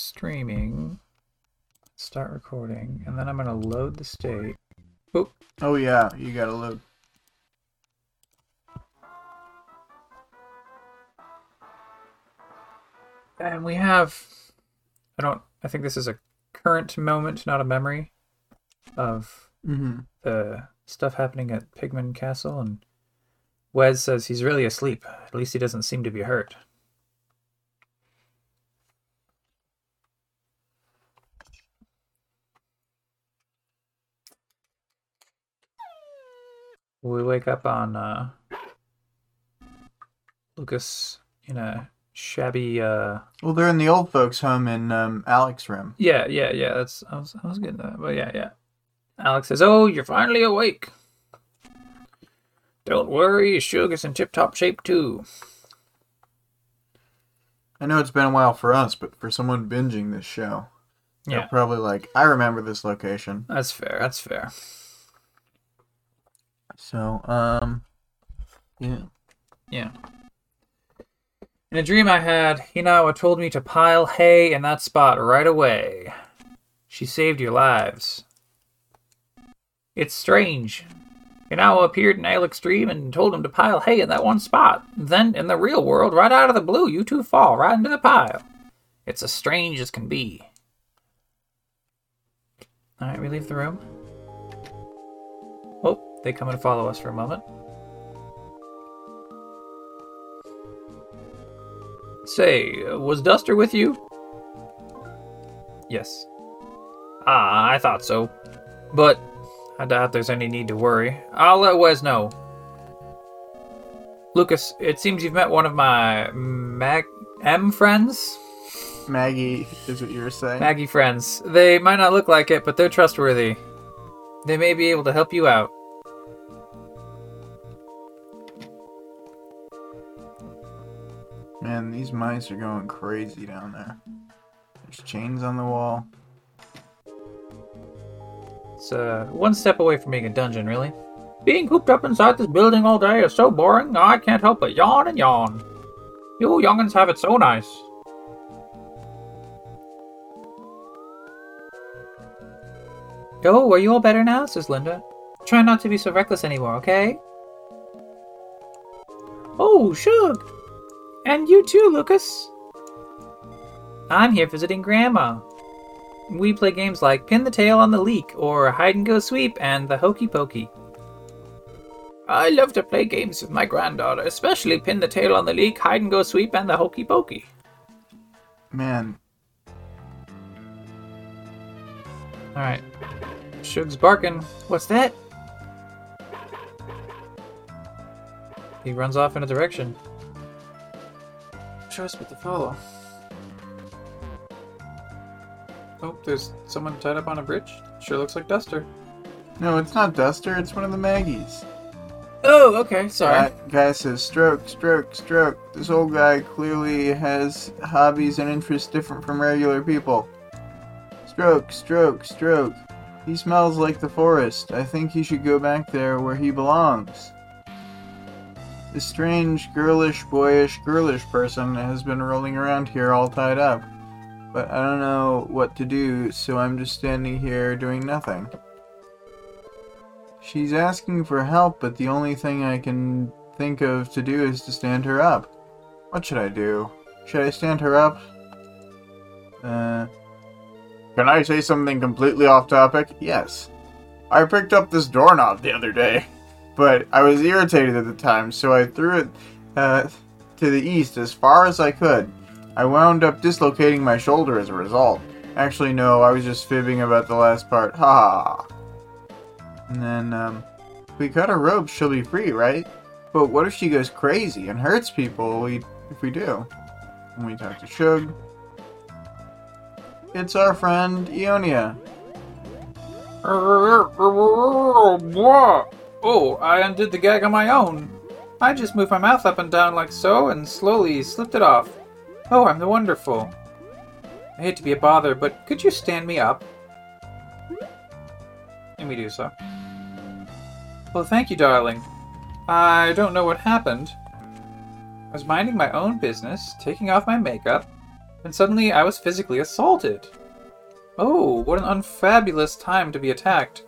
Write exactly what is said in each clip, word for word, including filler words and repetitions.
streaming. Start recording, and then I'm gonna load the state. Oh, oh yeah, you gotta load. And we have, I don't, I think this is a current moment, not a memory, of Mm-hmm. the stuff happening at Pigman Castle, and Wes says he's really asleep. At least he doesn't seem to be hurt. We wake up on uh, Lucas in a shabby. Uh... Well, they're in the old folks' home in um, Alex's room. Yeah, yeah, yeah. That's I was I was getting that, but yeah, yeah. Alex says, "Oh, you're finally awake. Don't worry, Shug is in tip-top shape too." I know it's been a while for us, but for someone binging this show, yeah, they're probably like, I remember this location. That's fair. That's fair. So, um, yeah. Yeah. In a dream I had, Hinawa told me to pile hay in that spot right away. She saved your lives. It's strange. Hinawa appeared in Alex's dream and told him to pile hay in that one spot. Then, in the real world, right out of the blue, you two fall right into the pile. It's as strange as can be. Alright, we leave the room. Oh, they come and follow us for a moment. Say, was Duster with you? Yes. Ah, I thought so. But I doubt there's any need to worry. I'll let Wes know. Lucas, it seems you've met one of my Mag... M friends? Maggie is what you were saying? Maggie friends. They might not look like it, but they're trustworthy. They may be able to help you out. Man, these mice are going crazy down there. There's chains on the wall. It's uh, one step away from being a dungeon, really. Being cooped up inside this building all day is so boring, I can't help but yawn and yawn. You young'uns have it so nice. Oh, are you all better now? Says Linda. Try not to be so reckless anymore, okay? Oh, Shug! And you too, Lucas. I'm here visiting Grandma. We play games like Pin the Tail on the Leak, or Hide and Go Sweep, and the Hokey Pokey. I love to play games with my granddaughter, especially Pin the Tail on the Leak, Hide and Go Sweep, and the Hokey Pokey. Man. Alright. Shug's barking. What's that? He runs off in a direction. Show us what to follow. Oh, there's someone tied up on a bridge. Sure looks like Duster. No, it's not Duster, it's one of the Maggies. Oh, okay, sorry. That guy says, stroke, stroke, stroke. This old guy clearly has hobbies and interests different from regular people. Stroke, stroke, stroke. He smells like the forest. I think he should go back there where he belongs. This strange, girlish, boyish, girlish person has been rolling around here all tied up. But I don't know what to do, so I'm just standing here doing nothing. She's asking for help, but the only thing I can think of to do is to stand her up. What should I do? Should I stand her up? Uh... Can I say something completely off topic? Yes. I picked up this doorknob the other day, but I was irritated at the time, so I threw it uh, to the east as far as I could. I wound up dislocating my shoulder as a result. Actually, no, I was just fibbing about the last part. Ha! And then, um, if we cut her rope, she'll be free, right? But what if she goes crazy and hurts people we, if we do? And we talk to Shug. It's our friend, Ionia. Oh, I undid the gag on my own. I just moved my mouth up and down like so, and slowly slipped it off. Oh, I'm the wonderful. I hate to be a bother, but could you stand me up? And we do so. Well, thank you, darling. I don't know what happened. I was minding my own business, taking off my makeup, and suddenly I was physically assaulted. Oh, what an unfabulous time to be attacked.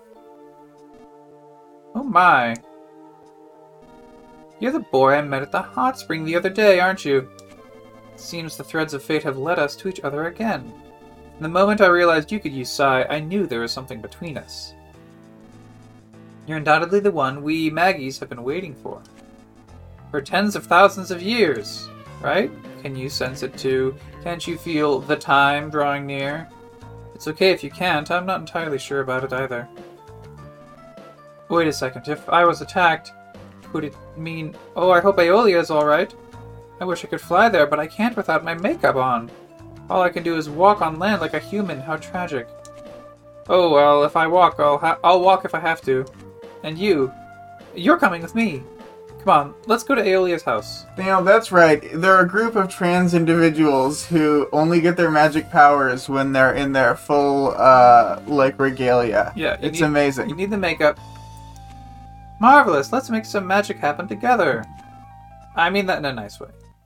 Oh my. You're the boy I met at the hot spring the other day, aren't you? It seems the threads of fate have led us to each other again. And the moment I realized you could use Sai, I knew there was something between us. You're undoubtedly the one we Maggies have been waiting for. For tens of thousands of years, right? Can you sense it too? Can't you feel the time drawing near? It's okay if you can't, I'm not entirely sure about it either. Wait a second, if I was attacked, would it mean... Oh, I hope Aeolia is alright. I wish I could fly there, but I can't without my makeup on. All I can do is walk on land like a human, how tragic. Oh, well, if I walk, I'll, ha- I'll walk if I have to. And you, you're coming with me. Come on, let's go to Aeolia's house. You know, that's right. They're a group of trans individuals who only get their magic powers when they're in their full, uh, like, regalia. Yeah. It's need, amazing. You need the makeup. Marvelous, let's make some magic happen together. I mean that in a nice way.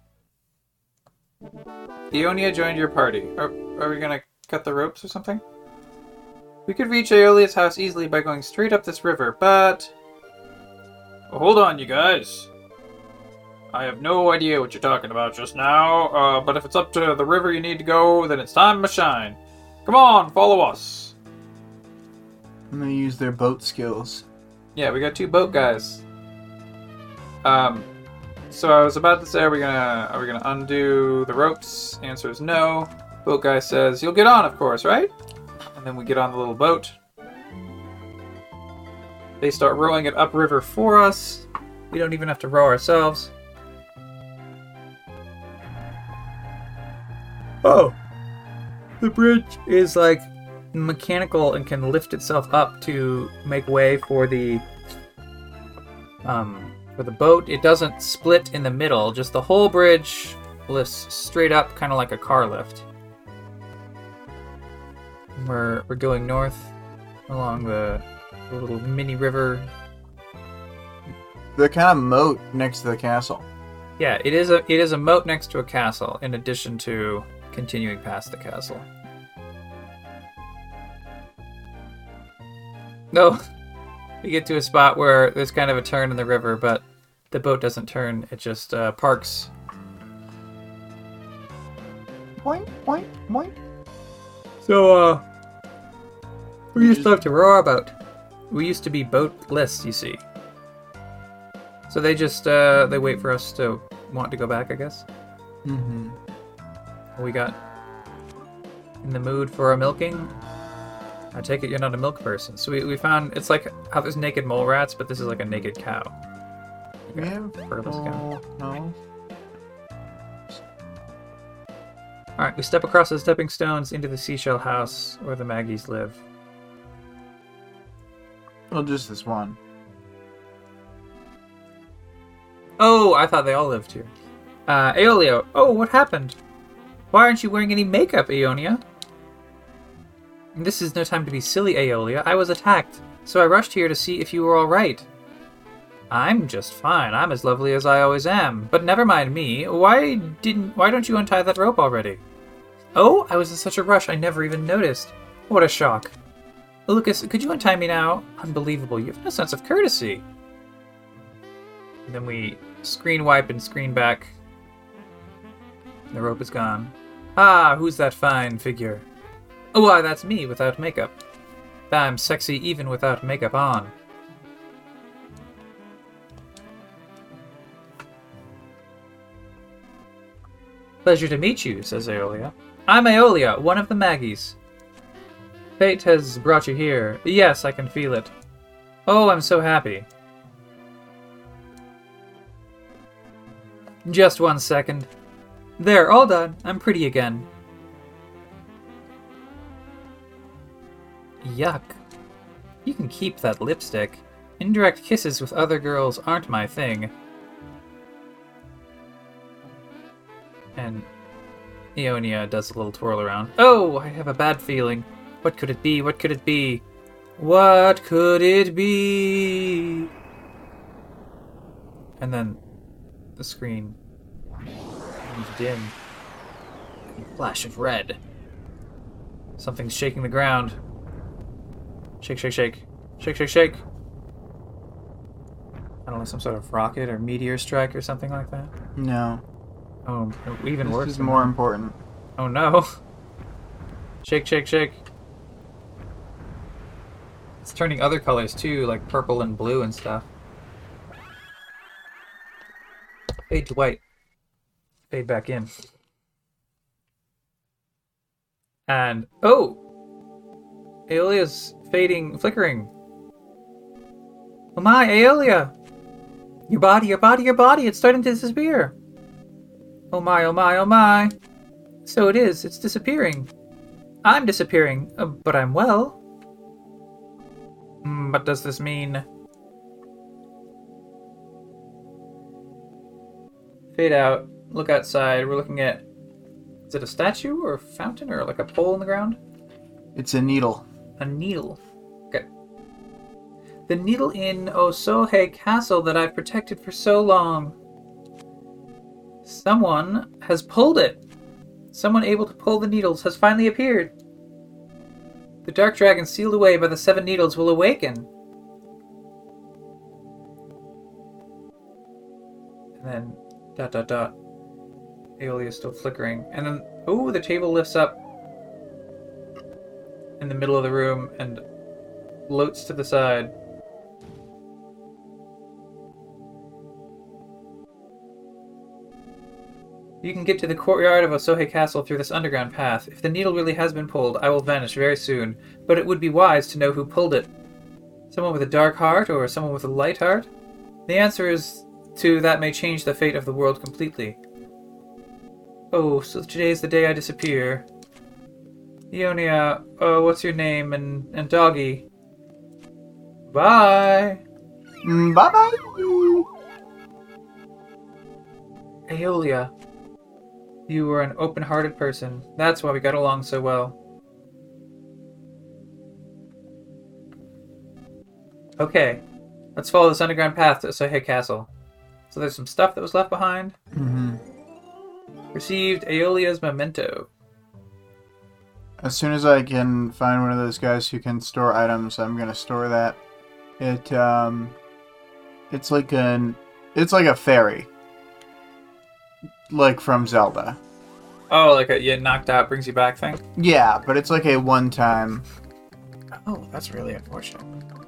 Aeonia joined your party. Are, are we gonna cut the ropes or something? We could reach Aeolia's house easily by going straight up this river, but... Oh, hold on, you guys. I have no idea what you're talking about just now, uh, but if it's up to the river you need to go, then it's time to shine. Come on, follow us. I'm gonna use their boat skills. Yeah, we got two boat guys. Um, so I was about to say, are we gonna are we gonna undo the ropes? Answer is no. Boat guy says, you'll get on, of course, right? And then we get on the little boat. They start rowing it upriver for us. We don't even have to row ourselves. Oh! The bridge is like mechanical and can lift itself up to make way for the um for the boat. It doesn't split in the middle, just the whole bridge lifts straight up, kind of like a car lift. We're we're going north along the, the little mini river. The kind of moat next to the castle. Yeah, it is a it is a moat next to a castle, in addition to continuing past the castle. No, we get to a spot where there's kind of a turn in the river, but the boat doesn't turn; it just uh, parks. Point, point, point. So, uh, we used to have to row our boat. We used to be boatless, you see. So they just, uh, they wait for us to want to go back, I guess. Mm-hmm. We got in the mood for a milking. I take it you're not a milk person. So we, we found, it's like how there's naked mole rats, but this is like a naked cow. We have furless cow. no. Alright, we step across the stepping stones into the seashell house where the Maggies live. Well, just this one. Oh, I thought they all lived here. Uh, Aeolia, oh, what happened? Why aren't you wearing any makeup, Aeonia? This is no time to be silly, Aeolia. I was attacked, so I rushed here to see if you were alright. I'm just fine. I'm as lovely as I always am. But never mind me. Why didn't? Why don't you untie that rope already? Oh, I was in such a rush I never even noticed. What a shock. Lucas, could you untie me now? Unbelievable. You have no sense of courtesy. And then we screen wipe and screen back. The rope is gone. Ah, who's that fine figure? Oh, why, that's me without makeup. I'm sexy even without makeup on. Pleasure to meet you, says Aeolia. I'm Aeolia, one of the Maggies. Fate has brought you here. Yes, I can feel it. Oh, I'm so happy. Just one second. There, all done. I'm pretty again. Yuck. You can keep that lipstick. Indirect kisses with other girls aren't my thing. And Aeonia does a little twirl around. Oh, I have a bad feeling. What could it be? What could it be? What could it be? And then the screen goes dim. A flash of red. Something's shaking the ground. Shake, shake, shake. Shake, shake, shake. I don't know, some sort of rocket or meteor strike or something like that? No. Oh, even this worse. This is more that. important. Oh no. Shake, shake, shake. It's turning other colors too, like purple and blue and stuff. Fade to white. Fade back in. And, oh! Aeolia's fading, flickering. Oh my, Aeolia! Your body, your body, your body, it's starting to disappear. Oh my, oh my, oh my. So it is, it's disappearing. I'm disappearing, uh, but I'm well. Mm, what does this mean? Fade out, look outside, we're looking at... Is it a statue or a fountain or like a pole in the ground? It's a needle. A needle. Okay. The needle in Osohe Castle that I've protected for so long. Someone has pulled it. Someone able to pull the needles has finally appeared. The dark dragon sealed away by the seven needles will awaken. And then, dot dot dot. Aeolia is still flickering. And then, oh, the table lifts up in the middle of the room and floats to the side. You can get to the courtyard of Osohe Castle through this underground path. If the needle really has been pulled, I will vanish very soon, but it would be wise to know who pulled it. Someone with a dark heart or someone with a light heart? The answer is to that may change the fate of the world completely. Oh, so today's the day I disappear. Ionia, oh, what's your name? And, and Doggy. Bye! Mm, bye-bye! Aeolia. You were an open-hearted person. That's why we got along so well. Okay. Let's follow this underground path to Osohe Castle. So there's some stuff that was left behind. Mm-hmm. Received Aeolia's memento. As soon as I can find one of those guys who can store items, I'm gonna store that. It, um... It's like an... It's like a fairy. Like from Zelda. Oh, like a yeah, knocked out brings you back thing? Yeah, but it's like a one-time... Oh, that's really unfortunate.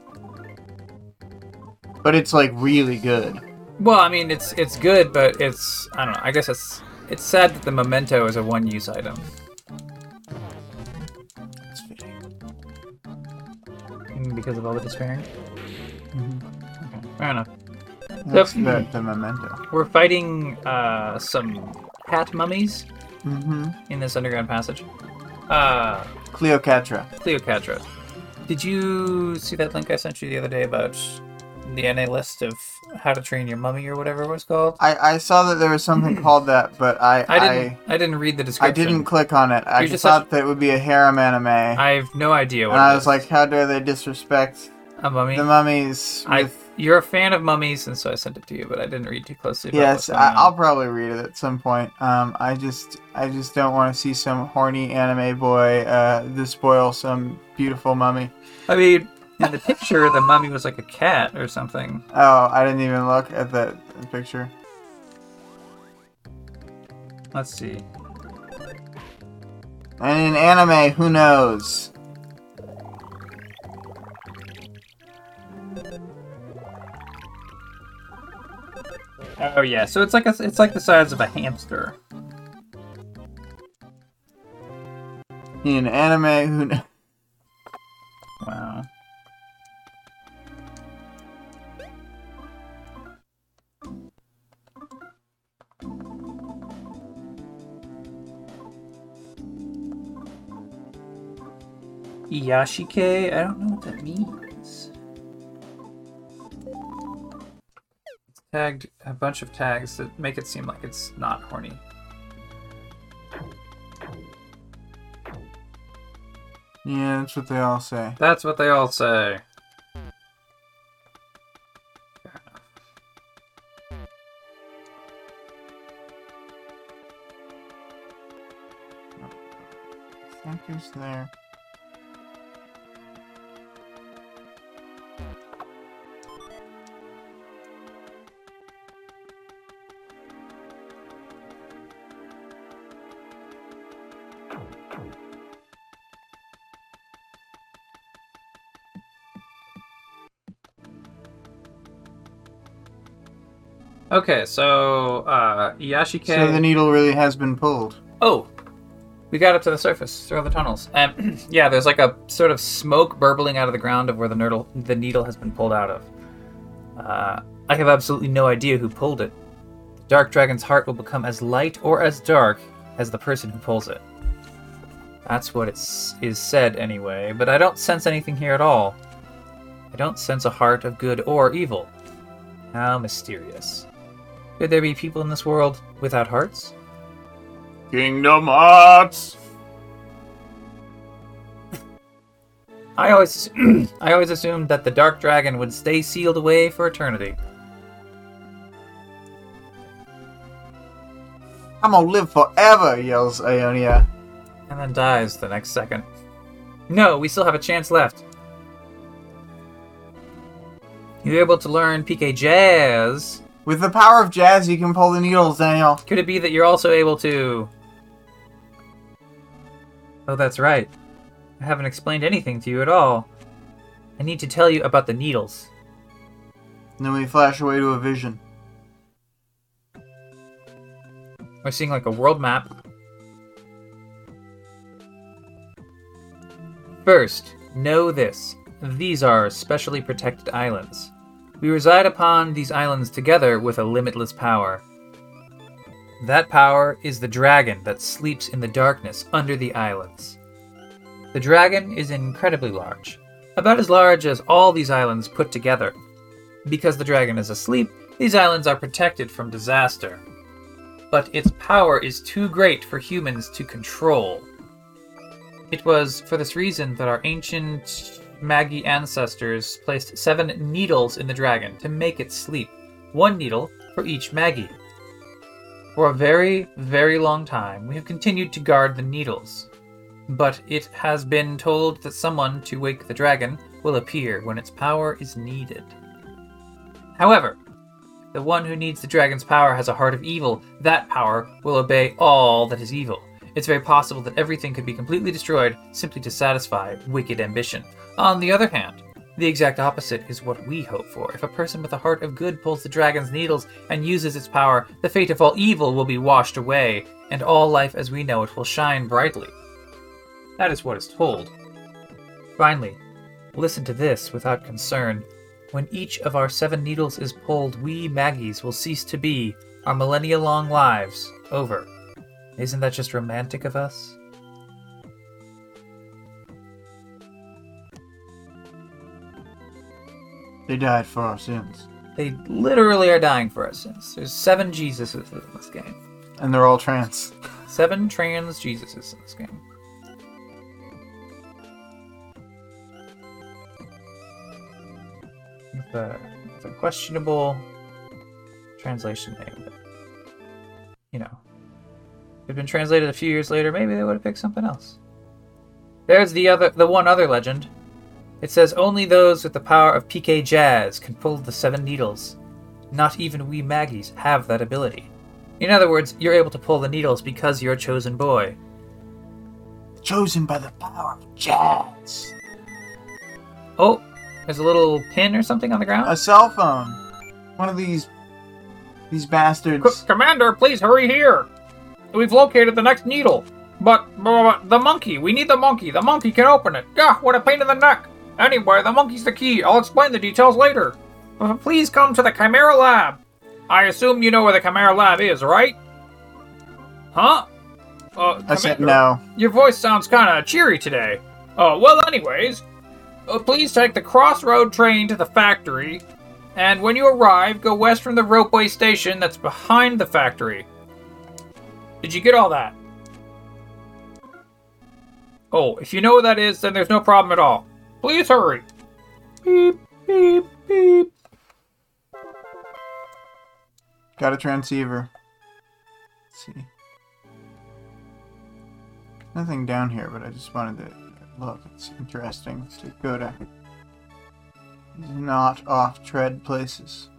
But it's like really good. Well, I mean, it's it's good, but it's... I don't know, I guess it's... It's sad that the memento is a one-use item. It's fitting. Because of all the despairing? Mm-hmm. Okay, fair enough. That's So, the, the memento. We're fighting uh, some cat mummies Mm-hmm. in this underground passage. Uh, Cleocatra. Cleocatra. Did you see that link I sent you the other day about the N A list of how to train your mummy or whatever it was called? I, I saw that there was something called that, but I I didn't. I, I didn't read the I description. didn't click on it. I You're just just thought such- that it would be a harem anime. I have no idea what and it I was is. like, how dare they disrespect A mummy? the mummies I, with... you're a fan of mummies, and so I sent it to you, but I didn't read too closely. About Yes, what's going I, on. I'll probably read it at some point. Um, I just I just don't want to see some horny anime boy uh, despoil some beautiful mummy. I mean, in the picture, the mummy was like a cat or something. Oh, I didn't even look at that picture. Let's see. And in anime, who knows? Oh yeah, so it's like a, it's like the size of a hamster. In anime, who knows? Wow. Yashike? I don't know what that means. It's tagged a bunch of tags that make it seem like it's not horny. Yeah, that's what they all say. That's what they all say. Fair enough. least there. Okay, so uh, Yashike. So the needle really has been pulled. Oh, we got up to the surface through the tunnels, and yeah, there's like a sort of smoke burbling out of the ground of where the needle the needle has been pulled out of. Uh, I have absolutely no idea who pulled it. The Dark Dragon's heart will become as light or as dark as the person who pulls it. That's what it is said anyway, but I don't sense anything here at all. I don't sense a heart of good or evil. How mysterious. Could there be people in this world without hearts? Kingdom Hearts! I always, I always assumed that the Dark Dragon would stay sealed away for eternity. I'm gonna live forever, yells Ionia. And then dies the next second. No, we still have a chance left. You're able to learn P K Jazz. With the power of jazz, you can pull the needles, Daniel. Could it be that you're also able to... Oh, that's right. I haven't explained anything to you at all. I need to tell you about the needles. And then we flash away to a vision. We're seeing like a world map. First, know this. These are specially protected islands. We reside upon these islands together with a limitless power. That power is the dragon that sleeps in the darkness under the islands. The dragon is incredibly large, about as large as all these islands put together. Because the dragon is asleep, these islands are protected from disaster. But its power is too great for humans to control. It was for this reason that our ancient Magi ancestors placed seven needles in the dragon to make it sleep. One needle for each Magi. For a very, very long time, we have continued to guard the needles. But it has been told that someone to wake the dragon will appear when its power is needed. However, if the one who needs the dragon's power has a heart of evil, that power will obey all that is evil. It's very possible that everything could be completely destroyed simply to satisfy wicked ambition. On the other hand, the exact opposite is what we hope for. If a person with a heart of good pulls the dragon's needles and uses its power, the fate of all evil will be washed away, and all life as we know it will shine brightly. That is what is told. Finally, listen to this without concern. When each of our seven needles is pulled, we Maggies will cease to be, our millennia-long lives over. Isn't that just romantic of us? They died for our sins. They literally are dying for our sins. There's seven Jesuses in this game. And they're all trans. Seven trans Jesuses in this game. It's a, it's a questionable translation name. But, you know, if it had been translated a few years later, maybe they would have picked something else. There's the other, the one other legend. It says only those with the power of P K Jazz can pull the seven needles. Not even we Maggies have that ability. In other words, you're able to pull the needles because you're a chosen boy. Chosen by the power of jazz. Oh, there's a little pin or something on the ground? A cell phone. One of these... These bastards. C- Commander, please hurry here. We've located the next needle. But, but, the monkey, we need the monkey. The monkey can open it. Gah, what a pain in the neck. Anyway, the monkey's the key. I'll explain the details later. Uh, please come to the Chimera Lab. I assume you know where the Chimera Lab is, right? Huh? Uh, I said Commander, no. Your voice sounds kind of cheery today. Uh, well, anyways, uh, please take the Crossroad train to the factory. And when you arrive, go west from the ropeway station that's behind the factory. Did you get all that? Oh, if you know what that is, then there's no problem at all. Please hurry. Beep, beep, beep. Got a transceiver. Let's see. nothing down here, but I just wanted to look. It's interesting to go to these not off-tread places.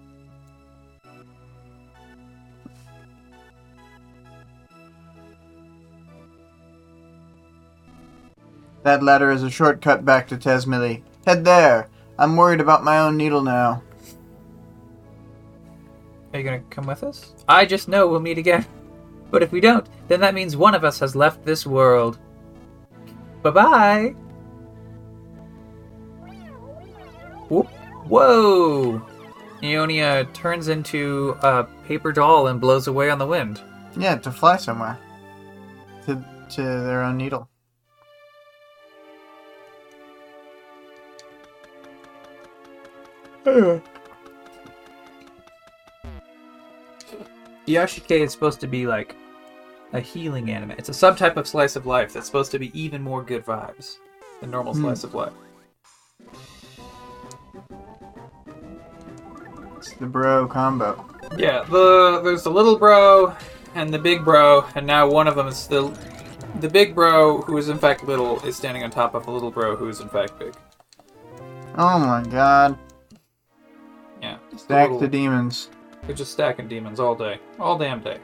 That ladder is a shortcut back to Tazmily. Head there. I'm worried about my own needle now. Are you gonna come with us? I just know we'll meet again. But if we don't, then that means one of us has left this world. Bye-bye! Whoop. Whoa! Ionia turns into a paper doll and blows away on the wind. Yeah, to fly somewhere. To, to their own needle. Yashike is supposed to be like a healing anime. It's a subtype of slice of life that's supposed to be even more good vibes than normal Hmm. slice of life. It's the bro combo. Yeah, the there's the little bro and the big bro, and now one of them is the the big bro who is in fact little is standing on top of the little bro who is in fact big. Oh my god. Yeah, just Stack little, the demons. they're just stacking demons all day, all damn day.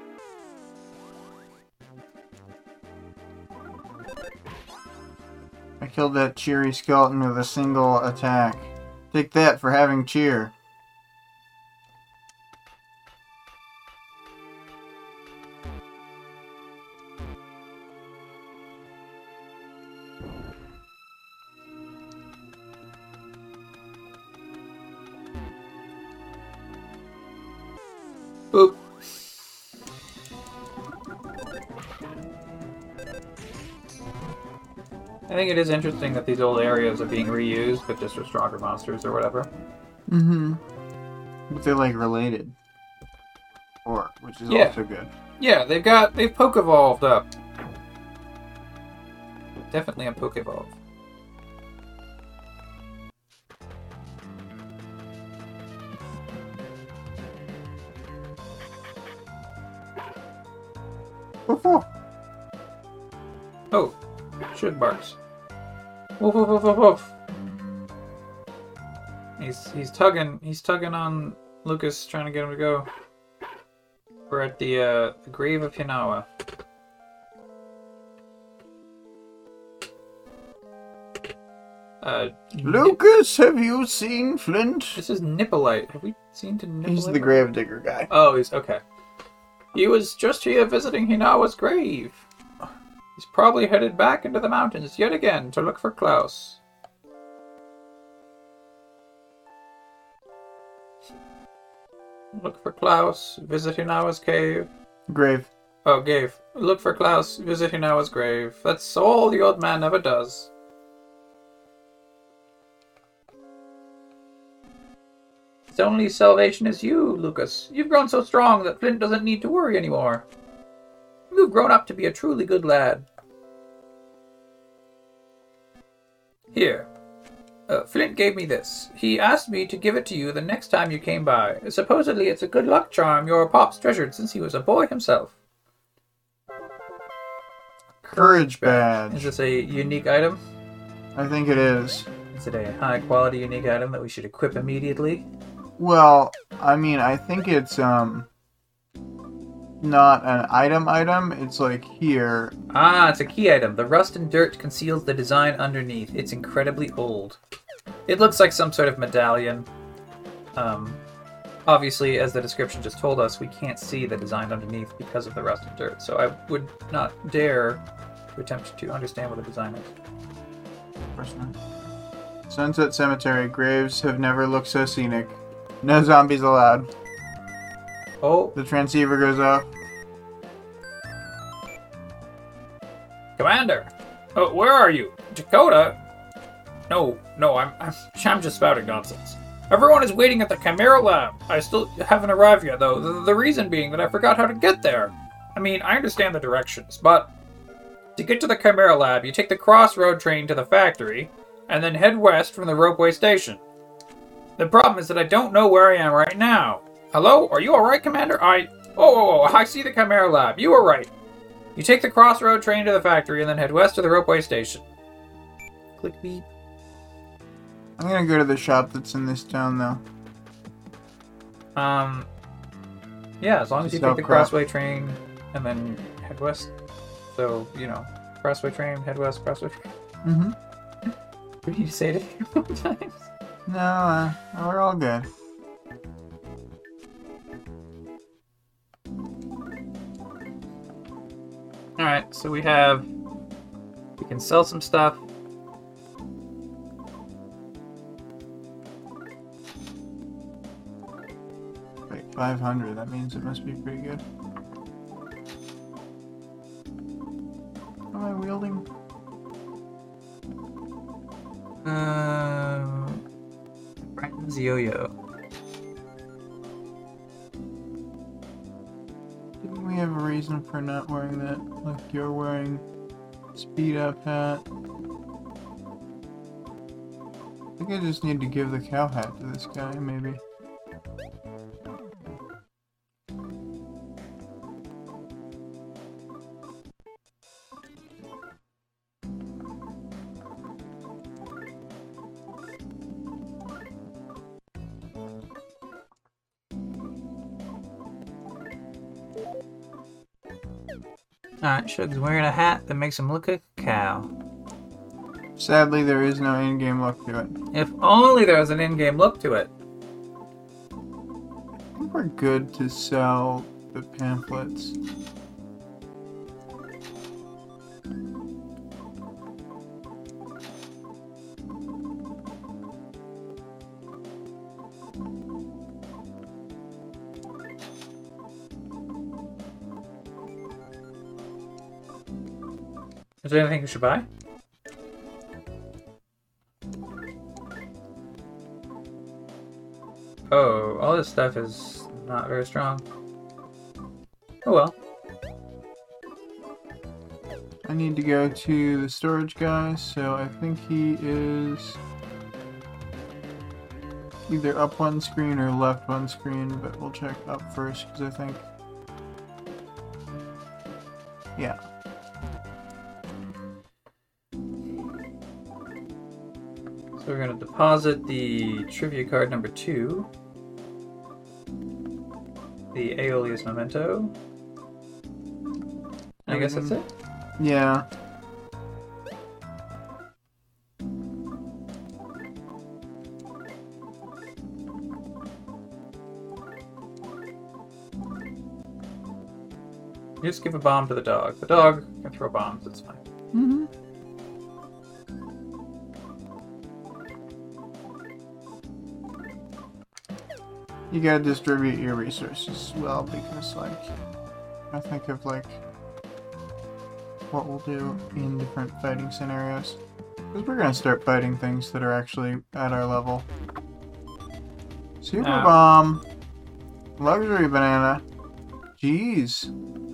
I killed that cheery skeleton with a single attack. Take that for having cheer. Boop. I think it is interesting that these old areas are being reused, but just for stronger monsters or whatever. Mm-hmm. But they're like related. Or, which is Yeah. also good. Yeah, they've got they've poke evolved up. Definitely a poke evolve. Woof, woof. Oh, should barks. Woof woof woof woof woof. He's he's tugging he's tugging on Lucas, trying to get him to go. We're at the uh, the grave of Hinawa. Uh, Lucas, have you seen Flint? This is Nippolite. Have we seen to Nippolite? He's the gravedigger guy. Oh, he's okay. He was just here visiting Hinawa's grave. He's probably headed back into the mountains yet again to look for Klaus. Look for Klaus, visit Hinawa's cave. Grave. Oh, grave. Look for Klaus, visit Hinawa's grave. That's all the old man ever does. His only salvation is you, Lucas. You've grown so strong that Flint doesn't need to worry anymore. You've grown up to be a truly good lad. Here. Uh, Flint gave me this. He asked me to give it to you the next time you came by. Supposedly it's a good luck charm your pops treasured since he was a boy himself. Courage badge. Is this a unique item? I think it is. Is it a high quality unique item that we should equip immediately? Well, I mean, I think it's, um... not an item item. It's like here. Ah, it's a key item. The rust and dirt conceals the design underneath. It's incredibly old. It looks like some sort of medallion. Um, obviously, as the description just told us, we can't see the design underneath because of the rust and dirt. So I would not dare to attempt to understand what the design is. Of course not. Sunset Cemetery. Graves have never looked so scenic. No zombies allowed. Oh, The transceiver goes off. Commander! Oh, where are you? Dakota? No, no, I'm, I'm, I'm just spouting nonsense. Everyone is waiting at the Chimera Lab. I still haven't arrived yet, though. The, the reason being that I forgot how to get there. I mean, I understand the directions, but to get to the Chimera Lab, you take the crossroad train to the factory, and then head west from the Ropeway Station. The problem is that I don't know where I am right now. Hello? Are you alright, Commander? I... Oh, oh, oh, I see the Chimera Lab. You were right. You take the crossroad train to the factory and then head west to the ropeway station. Click beep. I'm gonna go to the shop that's in this town, though. Um, yeah, as long as you Just take the crap. crossway train and then head west. So, you know, crossway train, head west, crossway train. Mm-hmm. Do you need to say it a few more times? No, uh, we're all good. Alright, so we have... We can sell some stuff. Wait, five hundred. That means it must be pretty good. What am I wielding? Um... Brighton's yo-yo. Didn't we have a reason for not wearing that? Like you're wearing speed up hat. I think I just need to give the cow hat to this guy, maybe. Alright, Shug's wearing a hat that makes him look like a cow. Sadly, there is no in-game look to it. If only there was an in-game look to it. I think we're good to sell the pamphlets. Is there anything we should buy? Oh, all this stuff is not very strong. Oh well. I need to go to the storage guy, so I think he is either up one screen or left one screen, but we'll check up first, because I think... Yeah. So we're going to deposit the trivia card number two. The Aeolius Memento. And I guess that's it. Yeah. You just give a bomb to the dog. The dog can throw bombs, it's fine. Mm-hmm. You gotta distribute your resources as well, because, like, I think of, like, what we'll do in different fighting scenarios. Because we're gonna start fighting things that are actually at our level. Super Ah. Bomb. Luxury Banana. Jeez.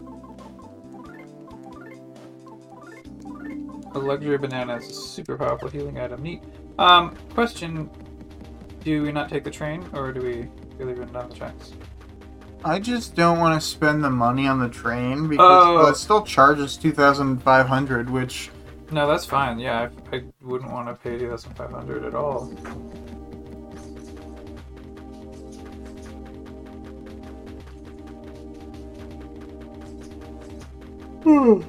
A luxury banana is a super powerful healing item. Neat. Um, question. Do we not take the train, or do we really run down the tracks? I just don't want to spend the money on the train, because Oh. well, it still charges two thousand five hundred, which... No, that's fine. Yeah, I, I wouldn't want to pay two thousand five hundred at all. Oh.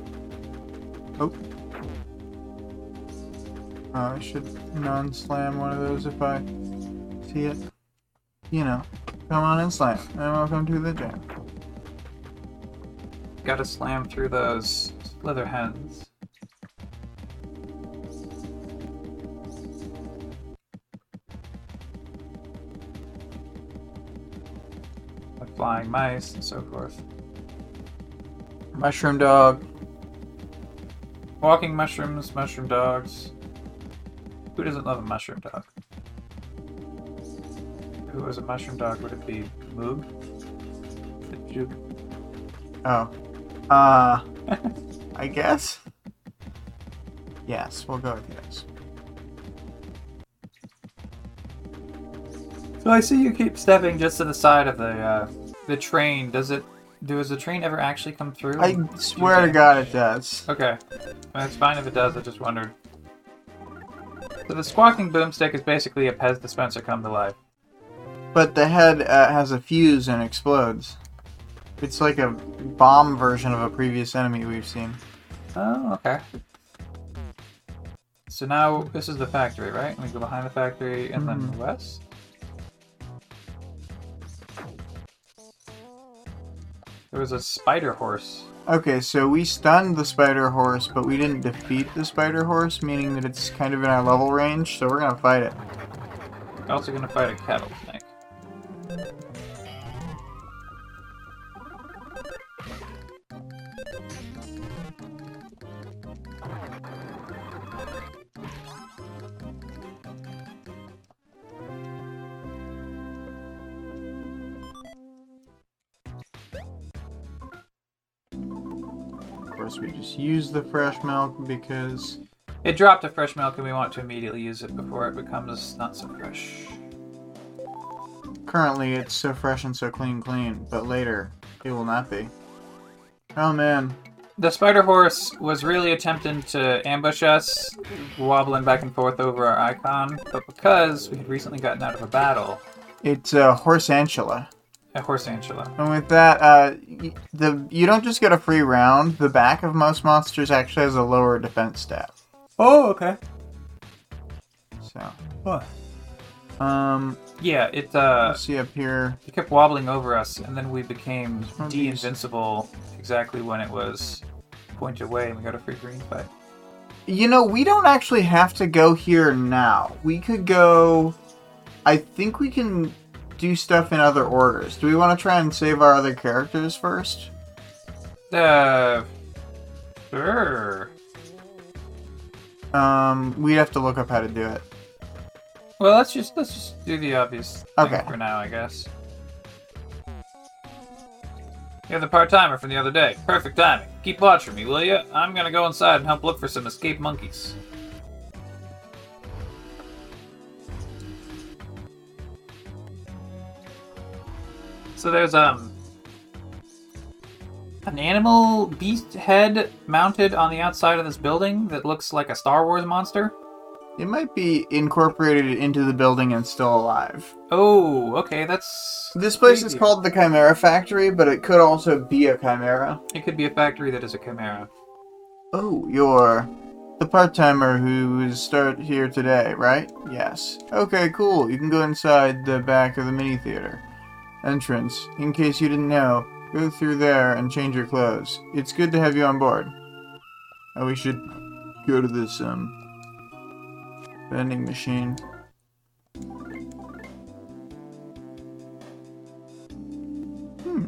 Uh, I should non-slam one of those if I see it. You know, come on and slam, and welcome to the jam. Gotta slam through those leather hens. Like flying mice and so forth. Mushroom dog. Walking mushrooms, mushroom dogs. Who doesn't love a mushroom dog? Who was a mushroom dog? Would it be Moog? Did you? Oh. Uh, I guess? Yes, we'll go with yes. So I see you keep stepping just to the side of the uh, the train. Does it Does the train ever actually come through? I swear to God it does. Okay. Well, it's fine if it does, I just wondered. So the squawking boomstick is basically a Pez dispenser come to life. But the head uh, has a fuse and explodes. It's like a bomb version of a previous enemy we've seen. Oh, okay. So now, this is the factory, right? We go behind the factory and Mm-hmm. then west? There was a spider horse. Okay, so we stunned the spider horse, but we didn't defeat the spider horse, meaning that it's kind of in our level range, so we're gonna fight it. Also gonna fight a cattle snake. Of course, we just use the fresh milk because... It dropped the fresh milk and we want to immediately use it before it becomes not so fresh. Currently, it's so fresh and so clean clean, but later, it will not be. Oh man. The spider horse was really attempting to ambush us, wobbling back and forth over our icon, but because we had recently gotten out of a battle, It's a horse antula. a horse antula. And with that, uh, y- the you don't just get a free round. The back of most monsters actually has a lower defense stat. Oh, okay. So, What? um, Yeah, it uh, let's see up here. it kept wobbling over us, and then we became Oh, geez. de-invincible exactly when it was pointed away, and we got a free green fight. You know, we don't actually have to go here now. We could go... I think we can do stuff in other orders. Do we want to try and save our other characters first? Uh, sure. Um, we'd have to look up how to do it. Well, let's just let's just do the obvious thing Okay. for now, I guess. You're the part-timer from the other day. Perfect timing. Keep watch for me, will you? I'm gonna go inside and help look for some escaped monkeys. So there's um an animal beast head mounted on the outside of this building that looks like a Star Wars monster. It might be incorporated into the building and still alive. Oh, okay, that's... This place is creepy. called the Chimera Factory, but it could also be a chimera. It could be a factory that is a chimera. Oh, you're the part-timer who is start here today, right? Yes. Okay, cool. You can go inside the back of the mini theater entrance. In case you didn't know, go through there and change your clothes. It's good to have you on board. Oh, we should go to this um vending machine. Hmm.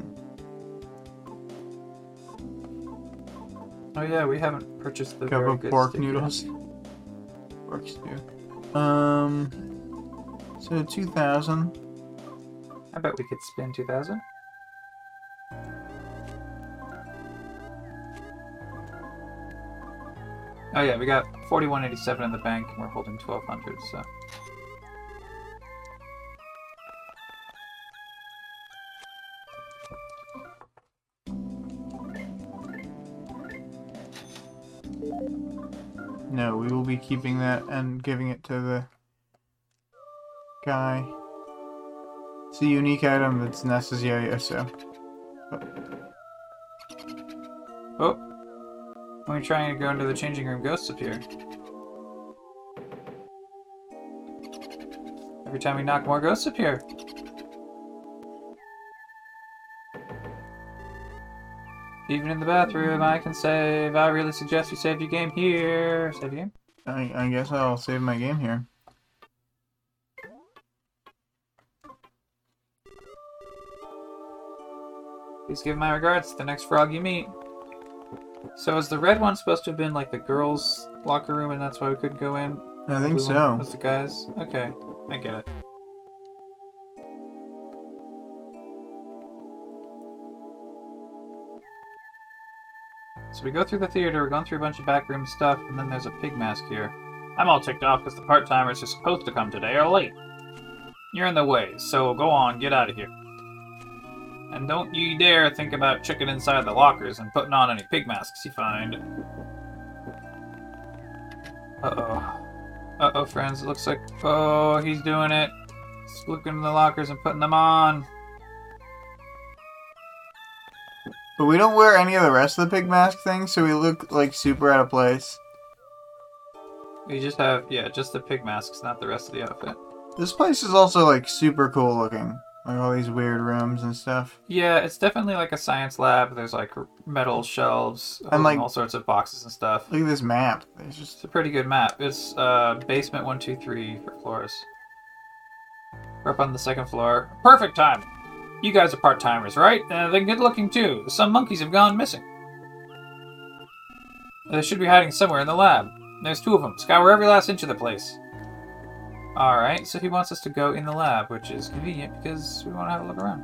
Oh yeah, we haven't purchased the Cup very of good pork steak yet. noodles. Pork stew. Um. So two thousand. I bet we could spend two thousand. Oh yeah, we got forty-one eighty-seven in the bank, and we're holding twelve hundred. So No, we will be keeping that and giving it to the guy. It's a unique item that's necessary, so. oh, when we're trying to go into the changing room, ghosts appear. Every time we knock, more ghosts appear. Even in the bathroom, I can save. I really suggest you save your game here. Save your game? I, I guess I'll save my game here. Please give my regards to the next frog you meet. So is the red one supposed to have been like the girls' locker room and that's why we couldn't go in? I think Blue one so. was the guys? Okay, I get it. So we go through the theater, we're going through a bunch of backroom stuff, and then there's a pig mask here. I'm all ticked off because the part-timers are supposed to come today are late. You're in the way, so go on, get out of here. And don't you dare think about checking inside the lockers and putting on any pig masks you find. Uh-oh. Uh-oh, friends. It looks like... Oh, he's doing it. He's looking in the lockers and putting them on. But we don't wear any of the rest of the pig mask things, so we look like super out of place. We just have, yeah, just the pig masks, not the rest of the outfit. This place is also like super cool looking. Like all these weird rooms and stuff. Yeah, it's definitely like a science lab. There's like metal shelves And, like, all sorts of boxes and stuff. Look at this map. It's just It's a pretty good map. It's uh, basement one, two, three for floors. We're up on the second floor. Perfect time! You guys are part-timers, right? Uh, they're good-looking, too. Some monkeys have gone missing. They should be hiding somewhere in the lab. There's two of them. Scour every last inch of the place. Alright, so he wants us to go in the lab, which is convenient because we want to have a look around.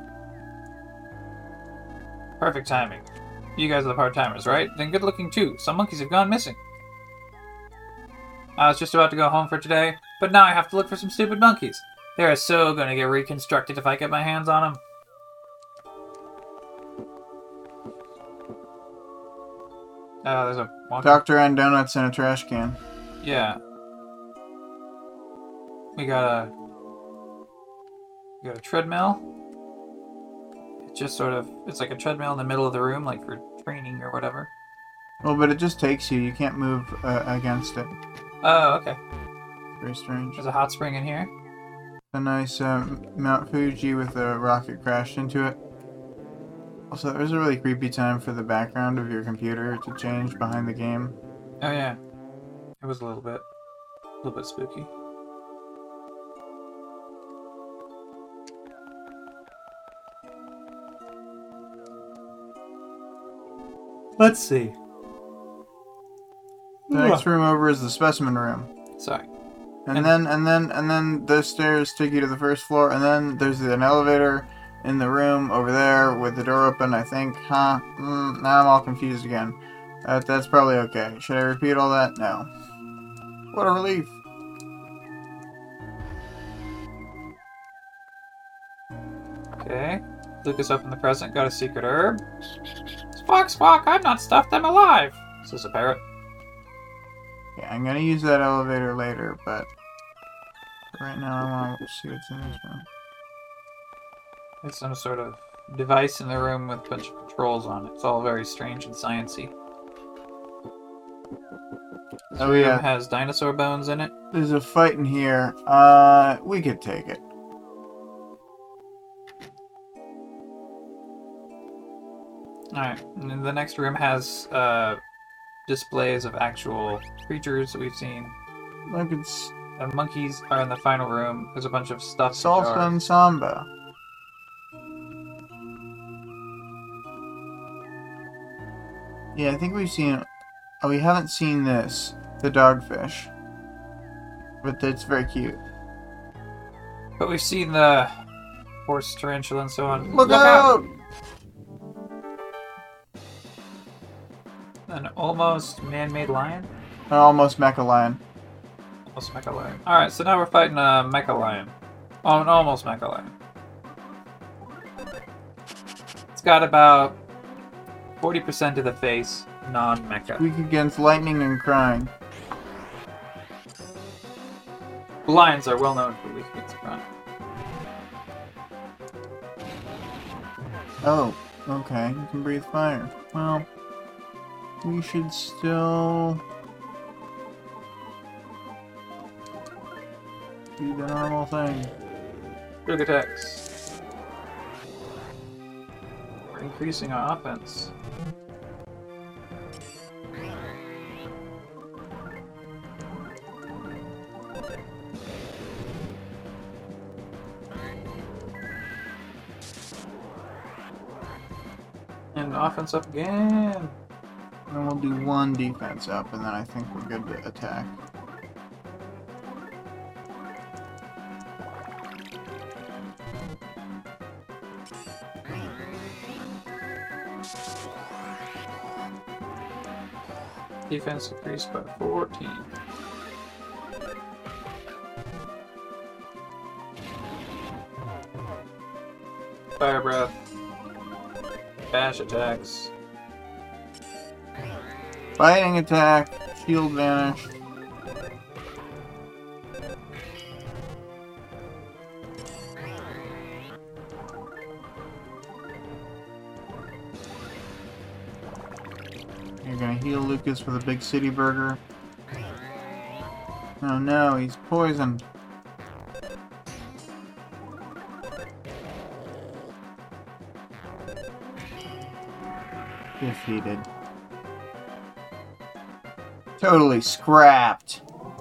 Perfect timing. You guys are the part-timers, right? Then good-looking, too. Some monkeys have gone missing. I was just about to go home for today, but now I have to look for some stupid monkeys. They're so gonna get reconstructed if I get my hands on them. Uh, there's a monkey. Doctor and donuts in a trash can. Yeah. We got a... We got a treadmill. It's just sort of... It's like a treadmill in the middle of the room, like for training or whatever. Well, but it just takes you. You can't move uh, against it. Oh, okay. Very strange. There's a hot spring in here. A nice um, Mount Fuji with a rocket crashed into it. Also, there's a really creepy time for the background of your computer to change behind the game. Oh, yeah. It was a little bit... A little bit spooky. Let's see. The next room over is the specimen room. Sorry. And, And- then and then and then those stairs take you to the first floor, and then there's an elevator in the room over there with the door open, I think. Huh? Mm, now I'm all confused again. Uh, that's probably okay. Should I repeat all that? No. What a relief. Okay. Lucas opened the present, got a secret herb. Squawk, squawk, I've not stuffed them alive, says a parrot. Yeah, I'm gonna use that elevator later, but right now I want to see what's in this room. It's some sort of device in the room with a bunch of controls on it. It's all very strange and sciencey. This Oh, room yeah. has dinosaur bones in it. There's a fight in here. Uh, we could take it. Alright, and then the next room has uh, displays of actual creatures that we've seen. Look, it's The monkeys are in the final room. There's a bunch of stuff. in Salsa jars. and Samba. Yeah, I think we've seen... Oh, we haven't seen this. The dogfish. But it's very cute. But we've seen the horse tarantula and so on. Look, out! An almost man-made lion? An almost mecha lion. Almost mecha lion. Alright, so now we're fighting a mecha lion. Oh, an almost mecha lion. It's got about forty percent of the face non-mecha. Weak against lightning and crying. Lions are well known for weak against crime. Oh, okay. You can breathe fire. Well, we should still do the normal thing. Big attacks. We're increasing our offense. And offense up again. And we'll do one defense up, and then I think we're good to attack. Defense increased by fourteen. Fire breath. bash attacks. Fighting attack. Shield vanish. You're gonna heal Lucas with a big city burger. Oh no, he's poisoned. Defeated. Totally scrapped.